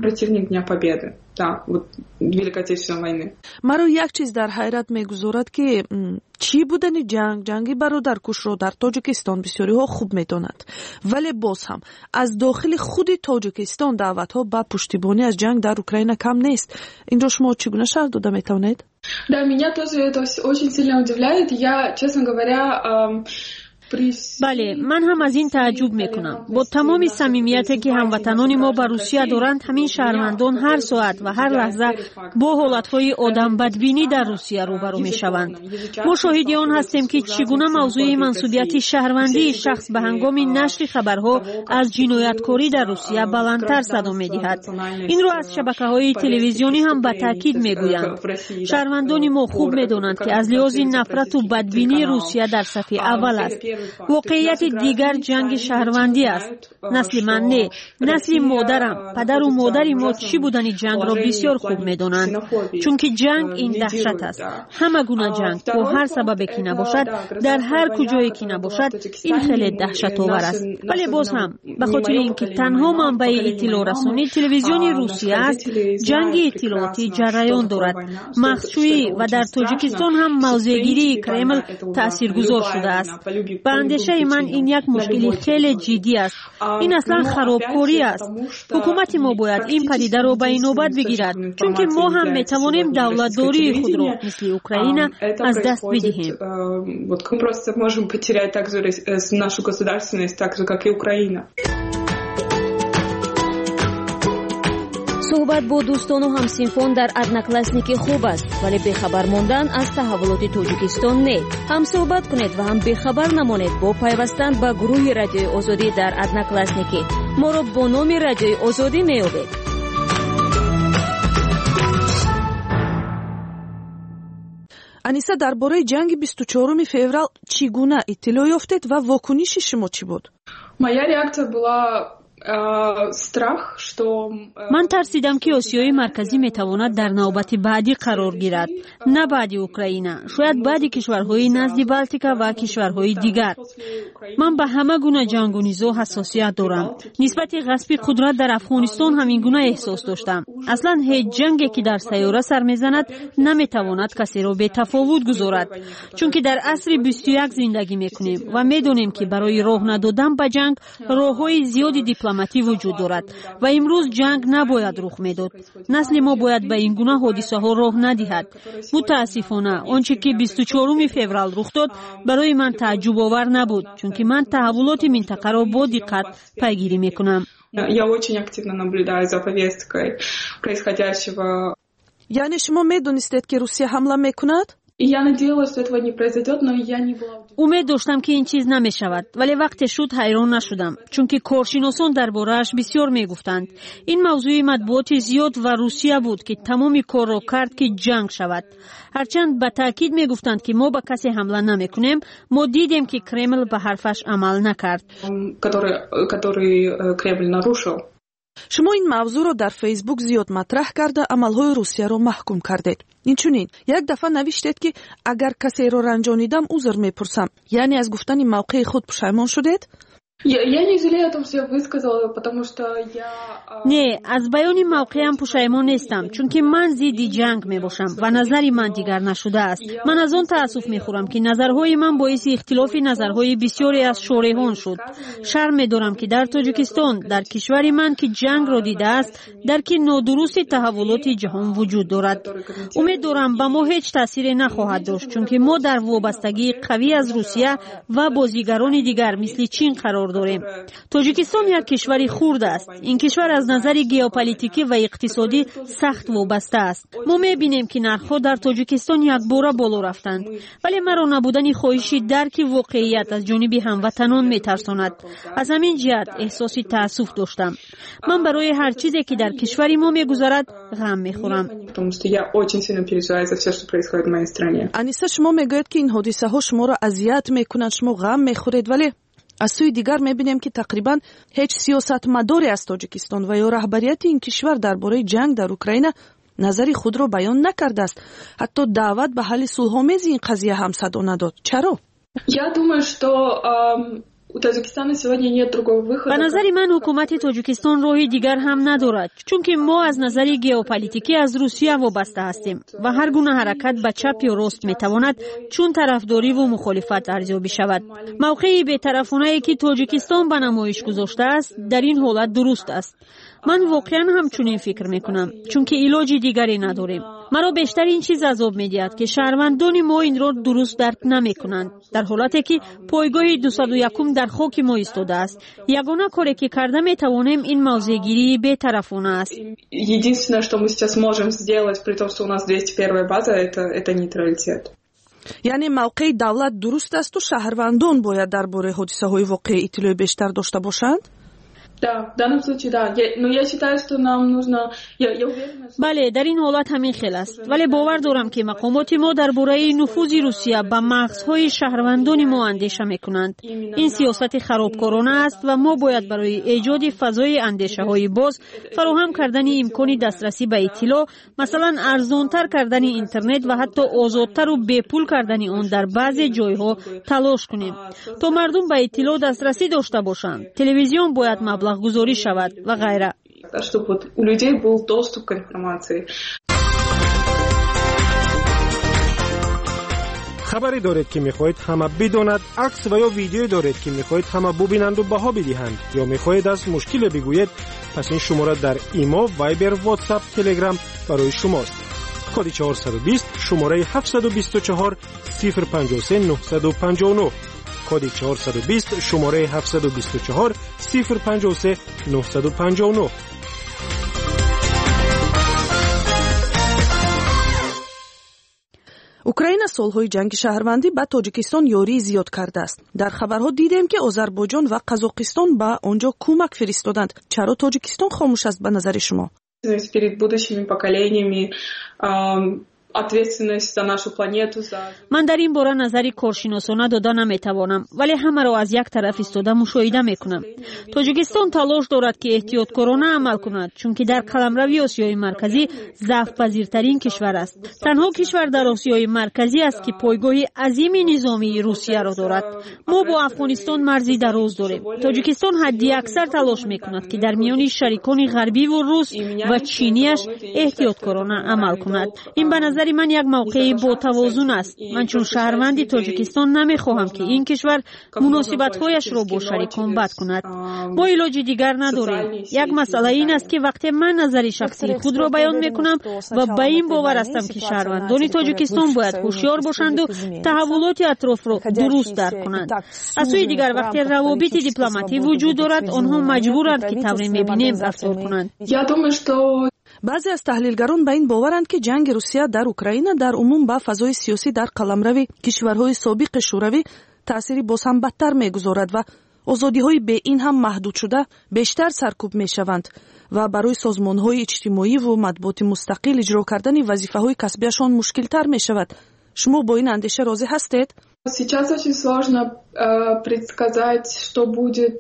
مرا یک چیز در حیرت میگذارد که چی بودن جنگ جنگی برادرکش را در تاجیکستان بسیاری ها خوب میدانند، ولی باز هم از داخل خود تاجیکستان دعوت ها به پشتیبانی از جنگ در اوکراین کم نیست. این را شما چگونه شرح داده میتوانید؟ Да, меня тоже это очень сильно удивляет. Я, честно говоря, بله، من هم از این تعجب میکنم. با تمام صمیمیتی که هموطنان ما به روسیه دارند، همین شهروندان هر ساعت و هر لحظه با حالتهای آدم بدبینی در روسیه روبرو میشوند. ما شاهد آن هستیم که چگونه موضوع منسوبیت شهروندی شخص به هنگام نشر خبرها از جنایتکاری در روسیه بلندتر صدا میدهد. این رو از شبکه‌های تلویزیونی هم به تاکید میگویند. شهروندان ما خوب میدانند که از لحاظ نفرت و بدبینی روسیه در صف اول است. واقعیت دیگر جنگ شهروندی است. نسل من نه، نسل مادرم، پدر و مادر ما چی بودن جنگ را بسیار خوب میدانند، چون که جنگ این دهشت است. همه گونه جنگ با هر سببی که نباشد، در هر کجایی که نباشد، این خیلی دهشت آور است. ولی باز هم به خاطر اینکه تنها منبع اطلاع رسانی تلویزیونی روسیه است، جنگ اطلاعاتی جریان دارد. مخشویی و در تاجیکستان هم موضع‌گیری کرمل تاثیرگذار شده است. به اندیشه من این یک مشکل خیلی جدی است. این اصلا خرابکاری است. حکومت ما باید این پدیده را به نوبت بگیرد، چون که ما هم میتوانیم دولتداری خود را مثل اوکراین از دست بدهیم. صحبت با دوستان و همسینفون در ادناکلاسنیک خوب است، ولی بخبر ماندن از تحولات تاجیکستان نه. هم صحبت کنید و هم بخبر نمانید با پیوستن به گروه رادیوی آزادی در ادناکلاسنیک. ما را با نام رادیوی آزادی میابید. انیسا، درباره جنگ بیست و چهارم فеврал چگونه اطلاع یافتید و واکنش شما چی بود؟ Моя реакция была من ترسیدم که آسیای مرکزی میتواند در نوبت بعدی قرار گیرد، نه بعد اوکراین، شاید بعد کشورهای نزد بالتیکا و کشورهای دیگر. من به همه گونه جنگ و نزاع حساسیت دارم. نسبت غصب قدرت در افغانستان همین گونه احساس داشتم. اصلا هیچ جنگی که در سیاره سر میزند نمیتواند کسی را به تفاوت گذارد، چون که در عصر بیست و یک زندگی میکنیم و میدونیم که برای راه ندادن به جنگ راههای زیادی دیپلماتی وجود دارد و امروز جنگ نباید رخ میداد. نسل ما باید به این گونه حادثه ها راه ندهد. متاسفانه آنچه که بیست و چهارم فеврал رخ дад برای من تعجب آور نبود، چون که من تحولات منطقه را با دقت پیگیری میکنم. Я очень активно наблюдаю за повесткой происходящего. یعنی شما میدونستید که روسیه حمله میکند؟ Я надеялась, что этого не произойдет, но я не была. امید داشتم که این چیز نمی شود، ولی وقتی شد حیران نشدم، چون که کارشناسان درباره‌اش بسیار می گفتند. این موضوع مطبوعات زیاد و روسیه بود که تمام کار را کرد که جنگ شود. هرچند به تاکید می گفتند که ما به کسی حمله نمی کنیم، ما دیدیم که کرمل به حرفش عمل نکرد. который который Кремль нарушил. شما این موضوع را در فیسبوک زیاد مطرح کرده عملهای روسیه را محکوم کردید. اینچنین یک دفعه نوشتید که اگر کسی را رنجانیدم عذر میپرسم. یعنی از گفتن موقع خود پشیمان شدید؟ Я не жалею о том, что я высказала, потому что я نه، از بیان موقعم پشیمان نیستم، چون که من ضد جنگ می باشم و نظری من دیگر نشده است. من از آن تأسف می خورم که نظرهای من باعث اختلاف نظرهای بسیاری از شارحان شد. شرم می دارم که در تاجیکستان، در کشور من که جنگ را دیده است، درک نادرست تحولات جهان وجود دارد. امید دارم به ما هیچ تأثیری نخواهد داشت، چون که ما در وابستگی قوی از روسیه و بازیگران دیگر مثل چین قرار داریم. تاجیکستان یک کشور خرد است. این کشور از نظر ژئوپلیتیکی و اقتصادی سخت وابسته است. ما می‌بینیم که نرخ‌ها در تاجیکستان یک باره بالا رفتند، ولی مرا نبودن خواهش درک واقعیت از جانب هموطنان می‌ترساند. از همین جهت احساس تأسف داشتم. من برای هر چیزی که در کشور ما می‌گذرد غم می‌خورم. انیسا، شما میگویید که این حادثه‌ها شما را اذیت می‌کنند، شما غم می‌خورید، ولی از سوی دیگر میبینیم که تقریبا هیچ سیاستمداری از تاجیکستان و یا رهبریت این کشور درباره جنگ در اوکراین نظری خود را بیان نکرده است. حتی دعوت به حل صلح‌آمیز این قضیه هم صدا نداد. چرا؟ Я думаю, что у Таджикистана сегодня нет другого выхода. به نظر من حکومت تاجیکستان راهی دیگر هم ندارد، چون که ما از نظر ژئوپلیتیکی از روسیه وابسته هستیم و هر گونه حرکت به چپ یا راست میتواند چون طرفداری و مخالفت ارزیابی شود. موقعی بی‌طرفانه‌ای که تاجیکستان به نمایش گذاشته است در این حالت درست است. من واقعا هم چنین فکر میکنم، چون که علاج دیگری نداریم. مرا بیشتر این چیز عذاب می‌دهد که شهروندان ما این را درست درک نمی‌کنند، در حالی که پایگاه دویست و یک در خاک ما ایستاده است. یگانه کاری که کرده می‌توانیم این موضع‌گیری بی‌طرفانه است. Единственное, что мы сейчас можем сделать, при том, что у нас двести первая база, это это нейтралитет. یعنی موقع دولت درست است و شهروندان باید درباره حادثه‌های واقعی اطلاع بیشتر داشته باشند؟ Да, в данном случае да. Я, но я считаю, что нам нужно я я уверена. بله، در این حالت همین خیل است. ولی باور دارم که مقامات ما درباره نفوذ روسیه به مغزهای شهروندان ما اندیشه میکنند. این سیاست خرابکارانه است و ما باید برای ایجاد فضای اندیشه‌های باز، فراهم کردن امکان دسترسی به اطلاع، مثلا ارزانتر کردن اینترنت و حتی آزادتر و بیپول کردن آن در بعضی جایها تلاش کنیم تا مردم به اطلاع دسترسی داشته باشند. تلویزیون باید مبلغ گذاری شود و غیره. Чтобы у людей был доступ к информации. خبری دارید که میخواهید همه بداند، عکس و یا ویدیویی دارید که میخواهید همه ببینند و بها بدهند، یا میخواهید از مشکل بگویید، پس این شماره در ایما، وایبر، واتساپ، تلگرام برای شماست. کد چهارصد و بیست شماره هفتصد و بیست و چهار صفر پنجاه و سه نهصد و پنجاه و نه. کد چهارصد و بیست شماره هفتصد و بیست و چهار صفر پنجاه و سه نهصد و پنجاه و نه. اوکراین سالهای جنگ شهروندی به تاجیکستان یاری زیاد کرده است. در خبرها دیدیم که آذربایجان و قزاقستان به آنجا کمک فرستادند. چرا تاجیکستان خاموش است به نظر شما؟ Перед будущими поколениями ответственность за нашу планету за من در این باره نظری کارشناسانه داده نمیتوانم، ولی همه را از یک طرف ایستاده مشاهده میکنم. تاجیکستان تلاش دارد که احتیاطکارانه عمل کند، چون که در قلمروی آسیای مرکزی ضعف پذیرترین کشور است. تنها کشور در آسیای مرکزی است که پایگاه عظیم نظامی روسیه را دارد. ما با افغانستان مرزی دراز داریم. تاجیکستان حدی اکثر تلاش میکند که در میان شریکان غربی و روس و چینیش احتیاطکارانه عمل کند. این به نظر من یک موقعی با توازن است. من چون شهروند تاجیکستان نمیخواهم که این کشور مناسبت‌هایش را با شریکان بد کند. ما علاج دیگر نداریم. یک مسئله این است که وقتی من نظر شخصی خود را بیان میکنم و به این باور هستم که شهروندان تاجیکستان باید هوشیار باشند و تحولات اطراف را درست درک کنند. از سوی دیگر وقتی روابط دیپلماتی وجود دارد، آنها مجبورند که طوری میبینیم رفتار کنند. بعضی از تحلیلگران به این باورند که جنگ روسیه در اوکراین در عموم به فضای سیاسی در قلمرو کشورهای سابق شوروی تأثیری باز هم بدتر میگذارد و آزادی‌های به این هم محدود شده بیشتر سرکوب میشوند و برای سازمان‌های اجتماعی و مطبوعات مستقل اجرا کردن وظیفه‌های کسبیشان مشکل‌تر میشود. شما با این اندیشه راضی هستید؟ Сейчас очень сложно предсказать, что будет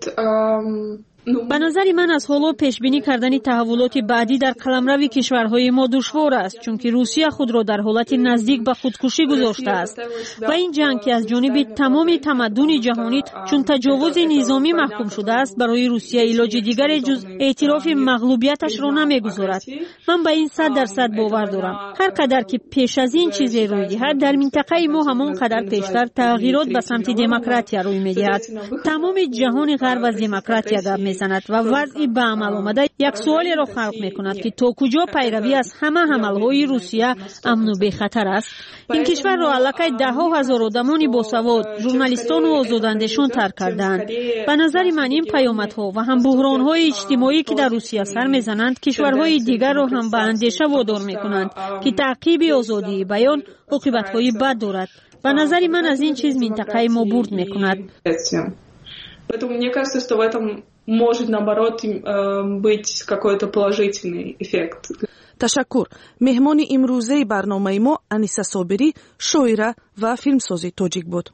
به نظر من از حالا پیش بینی کردن تحولات بعدی در قلمرو کشورهای ما دشوار است، چون که روسیه خود را در حالت نزدیک به خودکشی گذاشته است و این جنگ که از جانب تمام تمدن جهانی چون تجاوز نظامی محکوم شده است، برای روسیه علاج دیگر جز اعتراف مغلوبیتش را نمیگذارد. من به این صد درصد باور دارم. هر قدر که پیش از این چیزی روی دهد، در منطقه ما همان قدر پیشتر تغییرات به سمت دموکراسی روی میدهد. تمام جهان غرب از دموکراسی گپ میزند و وضعی به عمل آمده یک سوالی را خلق میکند که تا کجا پیروی از همه حملهای روسیه امن و بی‌خطر است. این کشور را علاقه ده ها هزار آدمان باسواد، ژورنالیستان و آزاداندیشان ترک کردند. به نظر من این پیامدها و هم بحرانهای اجتماعی که در روسیه سر میزنند، کشورهای دیگر را هم به اندیشه وادار میکنند که تعقیب آزادی بیان عاقبت‌های بد دارد. به نظر من از این چیز منطقه ما برد میکند. Поэтому мне кажется, что в этом может, наоборот, быть какой-то положительный эффект. تشکر. مهمان امروزه برنامه ما انیسه صابری، شاعره و فیلمساز تاجیک بود.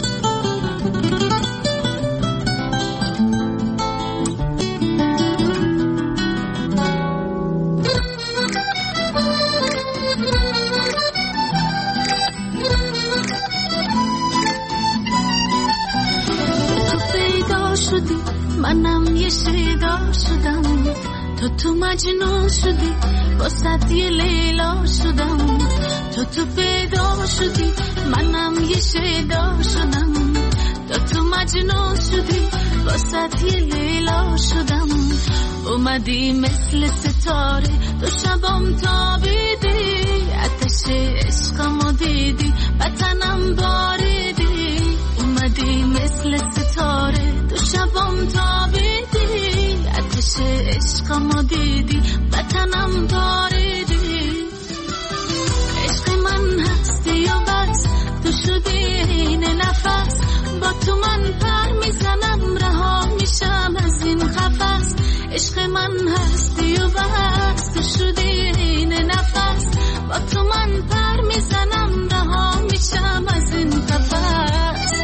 منم یه شیدا شدم، تو تو مجنون شدی، واسه یه لیلا شدم، تو تو پیدا شدی، منم یه شیدا شدم، تو تو مجنون شدی، واسه یه لیلا شدم. اومد اومدی مثل ستاره تو شبام تابیدی آتش عشقمو دیدی وطنم باریدی اومدی مثل ستاره تو شبام تابیدی آتش عشقمو دیدی وطنم باریدی عشق من هستی و بس تو شدی این نفس با تو من پر میزنم رها میشم از این قفس عشق من هستی و بس تو شدی این نفس با تو من پر میزنم رها میشم از این قفس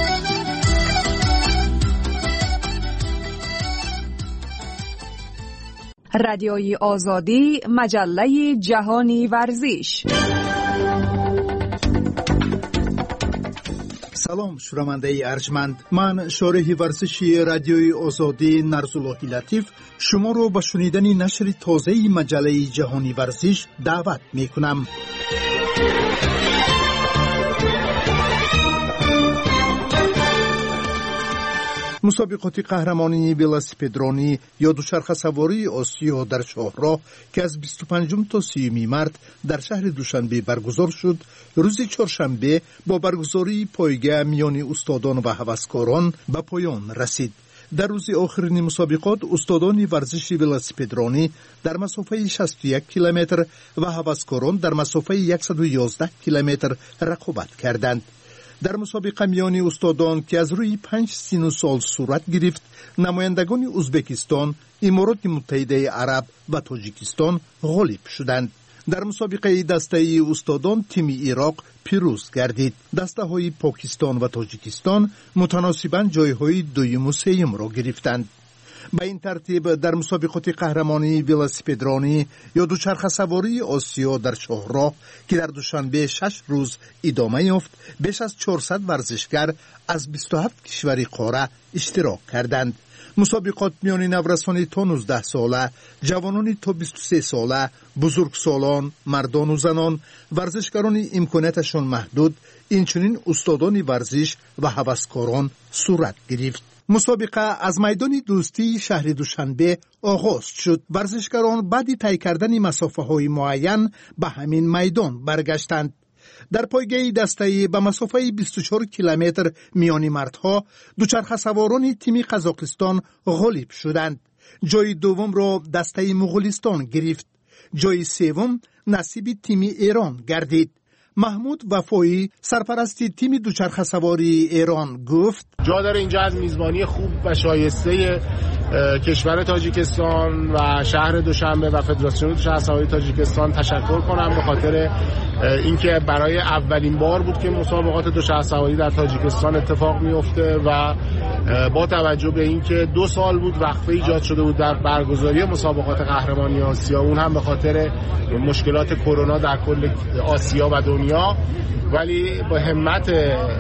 رادیوی آزادی مجله جهانی ورزش. سلام شنونده ارجمند، من شارح ورزشی رادیوی آزادی نرزاللهی لطیف شما رو به شنیدن نشر تازه مجله جهانی ورزش دعوت می کنم. مسابقات قهرمانی ولاسیپدرانی یا دوچرخه سواری آسیا در شاهراه که از بیست و پنجم تا سی مارس در شهر دوشنبه برگزار شد، روز چهارشنبه با برگزاری پایگاه میان استادان و هوسکاران به پایان رسید. در روز آخرین مسابقات استادان ورزش ولاسیپدرانی در مسافه شصت و یک کیلومتر و هوسکاران در مسافه صد و یازده کیلومتر رقابت کردند. در مسابقه میان استادان که از روی پنج سین سال صورت گرفت، نمایندگان ازبکستان، امارات متحده عرب و تاجیکستان غالب شدند. در مسابقه دسته استادان تیم عراق پیروز گردید. دسته های پاکستان و تاجیکستان متناسباً جایهای دوم و سوم را گرفتند. به این ترتیب در مسابقات قهرمانی ولاسیپدرانی یا دوچرخه سواری آسیا در شاهراه که در دوشنبه شش روز ادامه یافت، بیش از چهارصد ورزشگر از بیست و هفت کشور قاره اشتراک کردند. مسابقات میان نورسان تا نوزده ساله، جوانان تا بیست و سه ساله، بزرگسالان، مردان و زنان، ورزشکاران امکاناتشان محدود، اینچنین استادان ورزش و هوسکاران صورت گرفت. مسابقه از میدان دوستی شهر دوشنبه آغاز شد. ورزشکاران بعد طی کردن مسافه های معین به همین میدان برگشتند. در پایگاه دسته به مسافه بیست و چهار کیلومتر میان مردها دوچرخه سواران تیم قزاقستان غالب شدند. جای دوم را دسته مغولستان گرفت. جای سوم نصیب تیم ایران گردید. محمود وفایی سرپرست تیم دوچرخه سواری ایران گفت جا داره اینجا از میزبانی خوب و شایسته کشور تاجیکستان و شهر دوشنبه و فدراسیون دوچرخه سواری تاجیکستان تشکر کنم به خاطر اینکه برای اولین بار بود که مسابقات دوچرخه سواری در تاجیکستان اتفاق میفته و با توجه به اینکه دو سال بود وقفه ایجاد شده بود در برگزاری مسابقات قهرمانی آسیا، اون هم به خاطر مشکلات کرونا در کل آسیا و دنیا، ولی با همت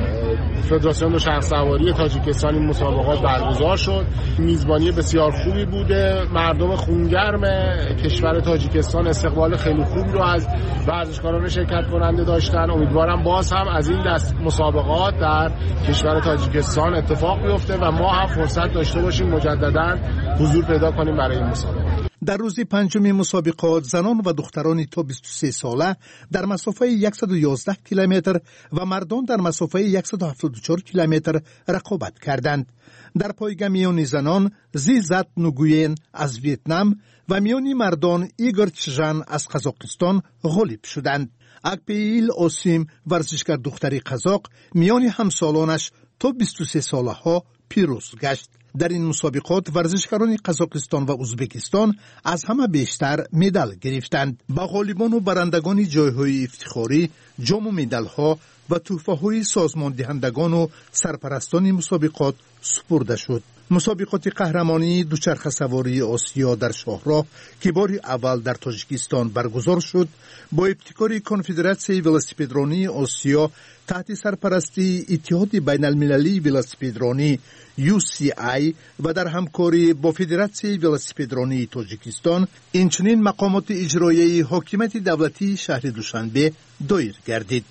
فدراسیون دوچرخه سواری تاجیکستان این مسابقات برگزار شد. میزبانی بسیار خوبی بوده، مردم خونگرم کشور تاجیکستان استقبال خیلی خوبی رو از ورزشکاران شرکت کننده داشتن. امیدوارم باز هم از این دست مسابقات در کشور تاجیکستان اتفاق بیفته و ما هم فرصت داشته باشیم مجددا حضور پیدا کنیم برای این مسابقات. در روز پنجم مسابقات زنان و دختران تا بیست و سه ساله در مسافه صد و یازده کیلومتر و مردان در مسافه صد و هفتاد و چهار کیلومتر رقابت کردند. در پایگاه میان زنان زیزت نوگوین از ویتنام و میان مردان ایگور چژان از قزاقستان غالب شدند. اکپیل اوسیم ورزشکار دختری قزاق میان همسالانش تا بیست و سه ساله ها پیروز گشت. در این مسابقات ورزشکاران قزاقستان و ازبکستان از همه بیشتر مدال گرفتند. به غالبان و برندگان جایهای افتخاری جام و مدال ها و تحفه های سازمان دهندگان و سرپرستان مسابقات سپرده شد. مسابقات قهرمانی دوچرخه سواری آسیا در شاهراه که بار اول در تاجیکستان برگزار شد، با ابتکار کنفدراسیون ولاسیپدرانی آسیا تحت سرپرستی اتحاد بین المللی ولاسیپدرانی یو سی آی و در همکاری با فدراسیون ولاسیپدرانی تاجیکستان، اینچنین مقامات اجرایی حاکمیت دولتی شهر دوشنبه دایر گردید.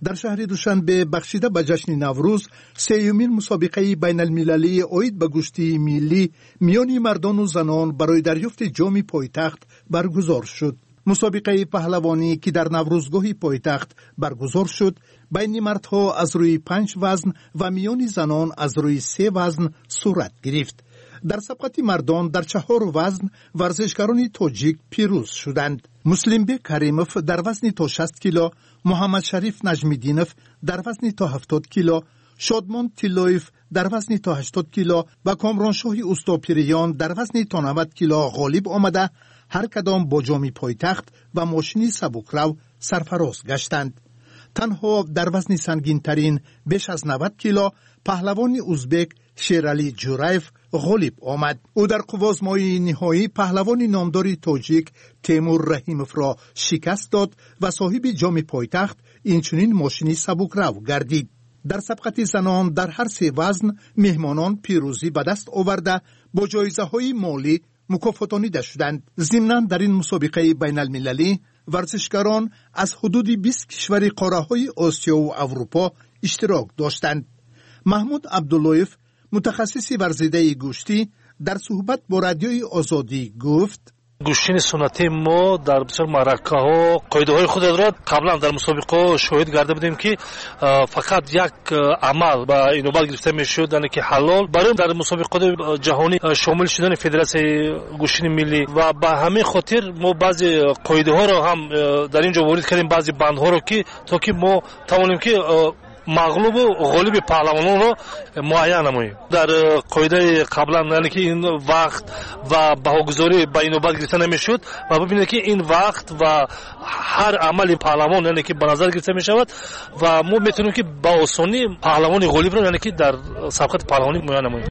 در شهر دوشنبه بخشیده به جشن نوروز سیومین مسابقه بین المللی اید به گشتی ملی میان مردان و زنان برای دریافت جام پایتخت برگزار شد. مسابقه پهلوانی که در نوروزگاه پایتخت برگزار شد بین مردها از روی پنج وزن و میان زنان از روی سه وزن صورت گرفت. در سبقت مردان در چهار وزن ورزشکاران تاجیک پیروز شدند. مسلم بک کریموف در وزن تا شصت کیلو، محمد شریف نجمیدینوف در وزن تا هفتاد کیلو، شادمان تیلویف در وزن تا هشتاد کیلو و کامرانشاه اوستاپیریان در وزن تا نود کیلو غالب آمده هر کدام با جام پایتخت و ماشین سبکرو سرفراز گشتند. تنها در وزن سنگین ترین بیش از نود کیلو پهلوان ازبک شیرعلی جورایف غالب آمد. او در قوازمای نهایی پهلوان نامدار تاجیک تیمور رحیموف را شکست داد و صاحب جام پایتخت اینچنین ماشین سبکرو گردید. در سبقت زنان در هر سه وزن مهمانان پیروزی به دست آورده با جایزه های مالی مکافاتانیده شدند. ضمناً در این مسابقه بین المللی ورزشکاران از حدود بیست کشور قاره های آسیا و اروپا اشتراک داشتند. محمود عبداللهیف متخصص ورزیده گوشتی در صحبت با رادیوی آزادی گفت: گوشتین سنتی ما در بسیار معرکه ها قاعده های خود را قبلا در مسابقه شاهد گرده بودیم که فقط یک عمل با اینوبت گرفته میشد، یعنی که حلال. برای در مسابقه جهانی شامل شدن فدراسیون گوشتین ملی و به همین خاطر ما بعضی قاعده ها را هم در اینجا وارد کردیم، بعضی بندها را که تا که ما توانیم که مغلوب و غالب پهلوانان را معین نماییم. در قاعده قبلا یعنی که این وقت و بهاگذاری به اینوبت گرفته نمیشد و ببینید که این وقت و هر عمل پهلوان یعنی که به نظر گرفته می شود و ما میتونیم که با آسانی پهلوان غالب را یعنی که در سبقت پهلوانی معین نماییم.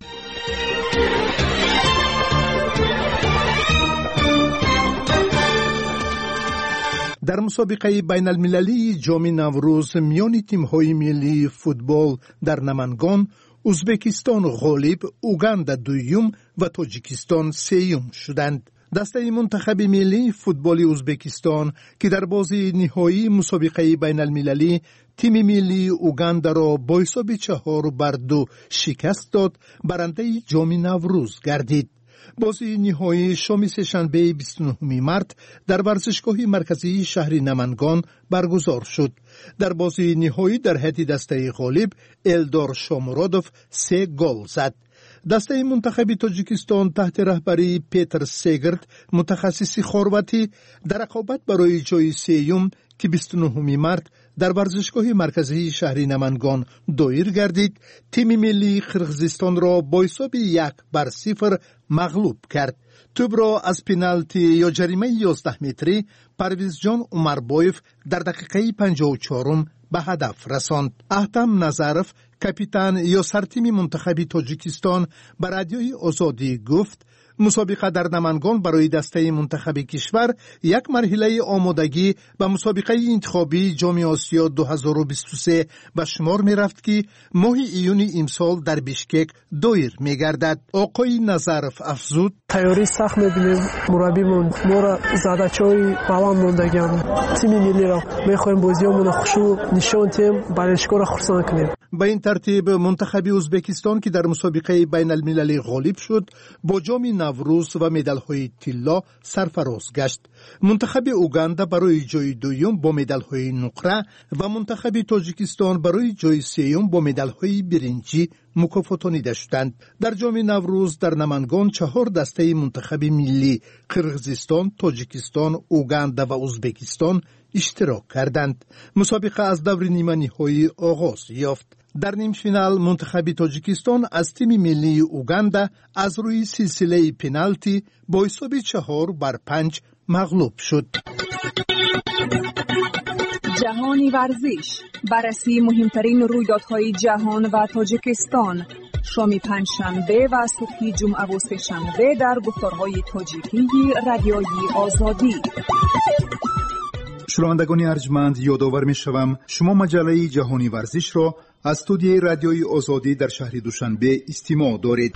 در مسابقه بین المللی جام نوروز میان تیم‌های ملی فوتبال در نمنگان، ازبکستان غالب، اوگاندا دویم و تاجیکستان سوم شدند. دسته منتخب ملی فوتبال ازبکستان که در بازی نهایی مسابقه بین المللی تیم ملی اوگاندا را با حساب چهار بر دو شکست داد، برنده جام نوروز گردید. بازی نهایی شام سه‌شنبه بیست و نه مارس در ورزشگاه مرکزی شهر نمنگان برگزار شد. در بازی نهایی در هیئت دسته غالب الدار شامورادوف سه گل زد. دسته منتخب تاجیکستان تحت رهبری پیتر سیگرد متخصص خرواتی در رقابت برای جای سوم که بیست و نه مارس در ورزشگاه مرکزی شهر نمنگان دایر گردید، تیم ملی قرقیزستان را با حساب یک بر صفر مغلوب کرد. توپ را از پنالتی یا جریمه یازده متری پرویز جان عمربایف در دقیقه پنجاه و چهار به هدف رساند. احتم نظرف کاپیتان یا سرتیم منتخب تاجیکستان به رادیوی آزادی گفت: مسابقه در نمنگان برای دسته منتخب کشور یک مرحله آمادگی به مسابقه انتخابی جام آسیا دو هزار و بیست و سه به شمار می رفت که ماه ایون امسال در بیشکک دایر می گردد. آقای نظرف افزود: تیاری سخت می بینیم، مربیمون ما را زدچای بالا موندگیم، تیم ملی را می خواهیم بازیامون خوشو نشان تیم بالشکار خرسان کنیم. به این ترتیب منتخب ازبکستان که در مسابقه بین المللی غالب شد با جام نوروز و مدال‌های طلا سرفراز گشت. منتخب اوگاندا برای جای دوم با مدال‌های نقره و منتخب تاجیکستان برای جای سوم با مدال‌های برنجی مکافاتانیده شدند. در جام نوروز در نمنگان چهار دسته منتخب ملی قرقیزستان، تاجیکستان، اوگاندا و ازبکستان اشتراک کردند. مسابقه از دور نیمه نهایی آغاز یافت. در نیم فینال منتخب تاجیکستان از تیم ملی اوگاندا از روی سلسله پنالتی با حساب چهار بر پنج مغلوب شد. جهانی ورزش، بررسی مهمترین رویدادهای جهان و تاجیکستان، شام پنجشنبه و صبح جمعه و سه‌شنبه در گفتارهای تاجیکی رادیوی آزادی. شنوندگان ارجمند، یادآور می‌شوم شما مجله جهانی ورزش را از استودیوی رادیوی آزادی در شهر دوشنبه استماع دارید.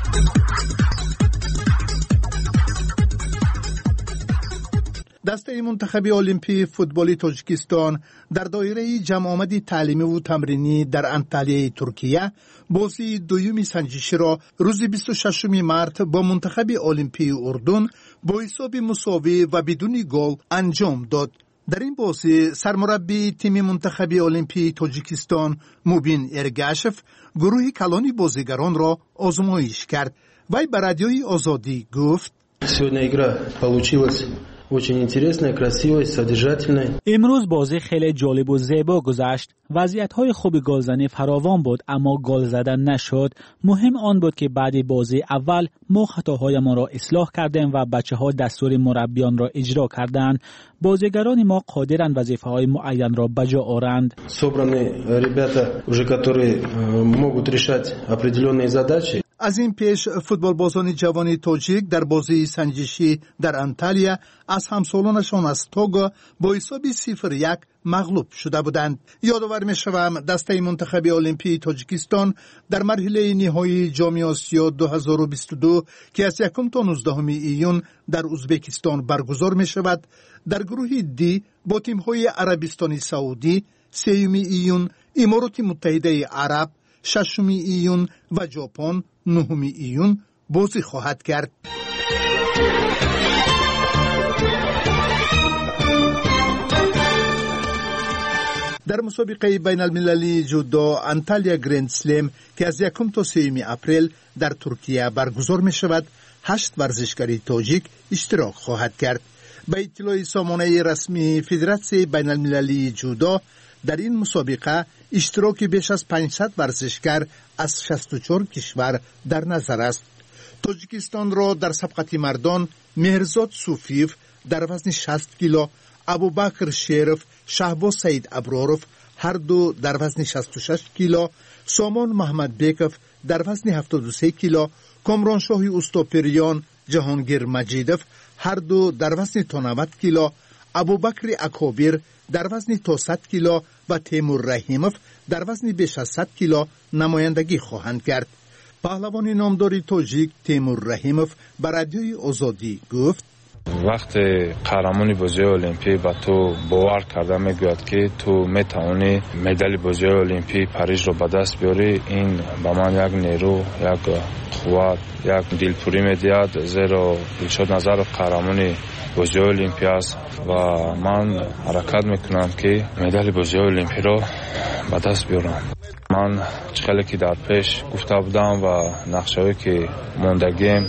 دسته منتخب المپی فوتبال تاجیکستان در دایره جمع آمد تعلیمی و تمرینی در انطالیای ترکیه بازی دوم سنجشی را روز بیست و ششم مارس با منتخب المپی اردن با حساب مساوی و بدون گل انجام داد. در این بازی سرمربی تیم منتخب المپی تاجیکستان موبین ارگاشف گروه کلانی بازیگران را آزمایش کرد. وی به رادیوی آزادی گفت: Сегодня игра получилась очень интересная, красивая, содержательная. امروز بازی خیلی جالب و زیبا گذشت. وضعیت‌های خوب گلزنی فراوان بود اما گل زدن نشد. مهم آن بود که بعد بازی اول ما خطاهایمان را اصلاح کردیم و بچه‌ها дастури مربیان را اجرا کردند. بازیگران ما قادرند وظیفه‌های معین را بجا آورند. Собраны ребята, уже которые могут решать определенные задачи. از این پیش فوتبال بازان جوان تاجیک در بازی سنجشی در انطالیا از همسالانشان از توگو با حساب صفر یک مغلوب شده بودند. یادآور می‌شوم دسته منتخب المپی تاجیکستان در مرحله نهایی جام آسیا دو هزار و بیست و دو که از یکم تا نوزدهم ایون در ازبکستان برگزار می‌شود در گروه دی با تیم‌های عربستان سعودی سوم ایون، امارات متحده عرب ششم ایون و ژاپن نهم ایون بازی خواهد کرد. در مسابقه بین المللی جودو انطالیا گرند سلم که از یکم تا سوم اپریل در ترکیه برگزار می شود، هشت ورزشکاری تاجیک اشتراک خواهد کرد. به اطلاع سامانه رسمی فدراسیون بین المللی جودو در این مسابقه اشتراک بیش از پانصد ورزشکار از شصت و چهار کشور در نظر است. تاجیکستان را در سبقت مردان مهرزاد صوفیف در وزن شصت کیلو، ابوبکر شریف، شهباز سعید ابراروف هر دو در وزن شصت و شش کیلو، سامان محمد بیکف در وزن هفتاد و سه کیلو، کامرانشاه استوپریان، جهانگیر مجیدف هر دو در وزن تا نود کیلو، ابوبکر اکابر در وزن تا صد کیلو و تیمور رحیموف در وزن بیش از صد کیلو نمایندگی خواهند کرد. پهلوان نامدار تاجیک تیمور رحیموف به رادیوی آزادی گفت: وقتی قهرمانی بازی المپی با تو باور کرده میگوید که تو میتوانی مدال بازی المپی پاریس رو به دست بیاری، این به من یک نیرو، یک قوت، یک دلپوری میدهد، زیرا دلشاد نظر قهرمانی بازی المپی است و من حرکت میکنم که مدال بازی المپی رو به دست بیارم. من چخیلی که در پیش گفته بودم و نقشه‌ای که موندگیم،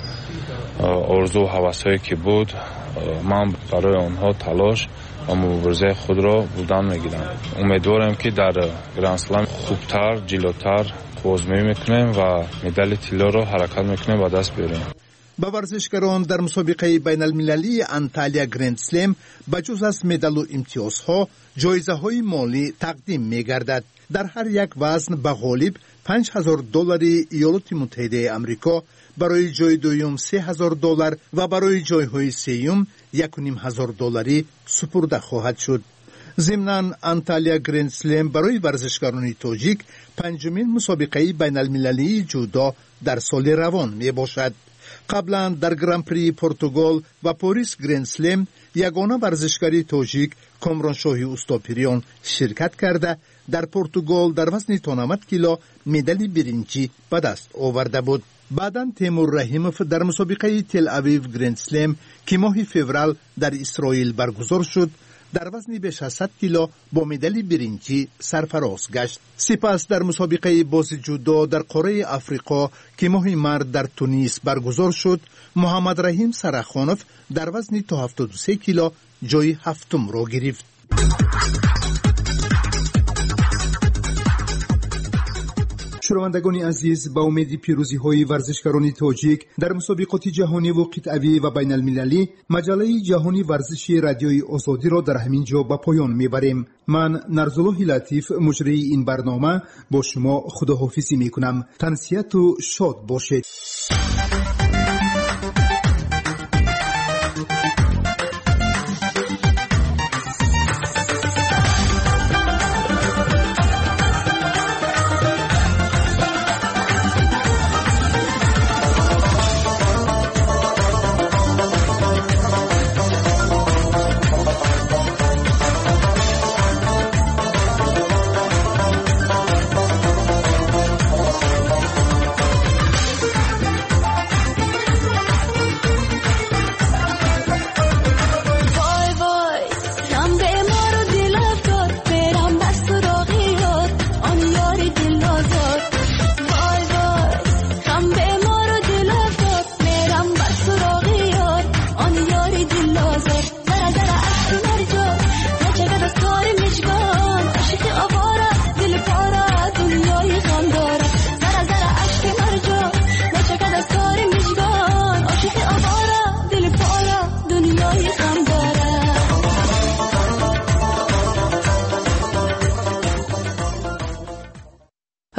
آرزو و هوس‌هایی که بود، من برای آنها تلاش و مبارزه خود را بودن میگیرم. امیدوارم که در گرند اسلم خوبتر، جلوتر بازی میکنیم و مدال طلا را حرکت میکنیم و دست بیاریم. با ورزشکاران در مسابقه بین المللی انطالیا گرند سلم بجز از مدال و امتیازها جایزه های مالی تقدیم میگردد. در هر یک وزن به غالب پنج هزار دلار ایالات متحده آمریکا، برای جای دوم سه هزار دلار و برای جایهای سوم یک و نیم هزار دلاری سپرده خواهد شد. ضمناً انطالیا گرند سلم برای ورزشکاران تاجیک پنجمین مسابقه بین المللی جودو در سال روان می باشد. قبلا در گراند پری پرتغال و پاریس گرند سلم یگانه ورزشکاری تاجیک کامرانشاه استوپریان شرکت کرده در پرتغال در وزن تا نود کیلو مدال برنجی به دست آورده بود. بعداً تیمور رحیموف در مسابقه تل اویو گرند سلم که ماه فوریه در اسرائیل برگزار شد در وزن بیش از صد کیلو با مدال برنجی سرفراز گشت. سپس در مسابقه بازی جودو در قاره افریقا که ماه مارس در تونس برگزار شد، محمد رحیم سرخانوف در وزن تا هفتاد و سه کیلو جای هفتم را گرفت. شنوندگان عزیز، با امید پیروزی های ورزشکاران تاجیک در مسابقات جهانی و قطعی و بین المللی، مجله جهانی ورزشی رادیوی آزادی را در همین جا به پایان میبریم. من نرزالله لطیف مجری این برنامه با شما خداحافظی میکنم. تنسیت و شاد باشید.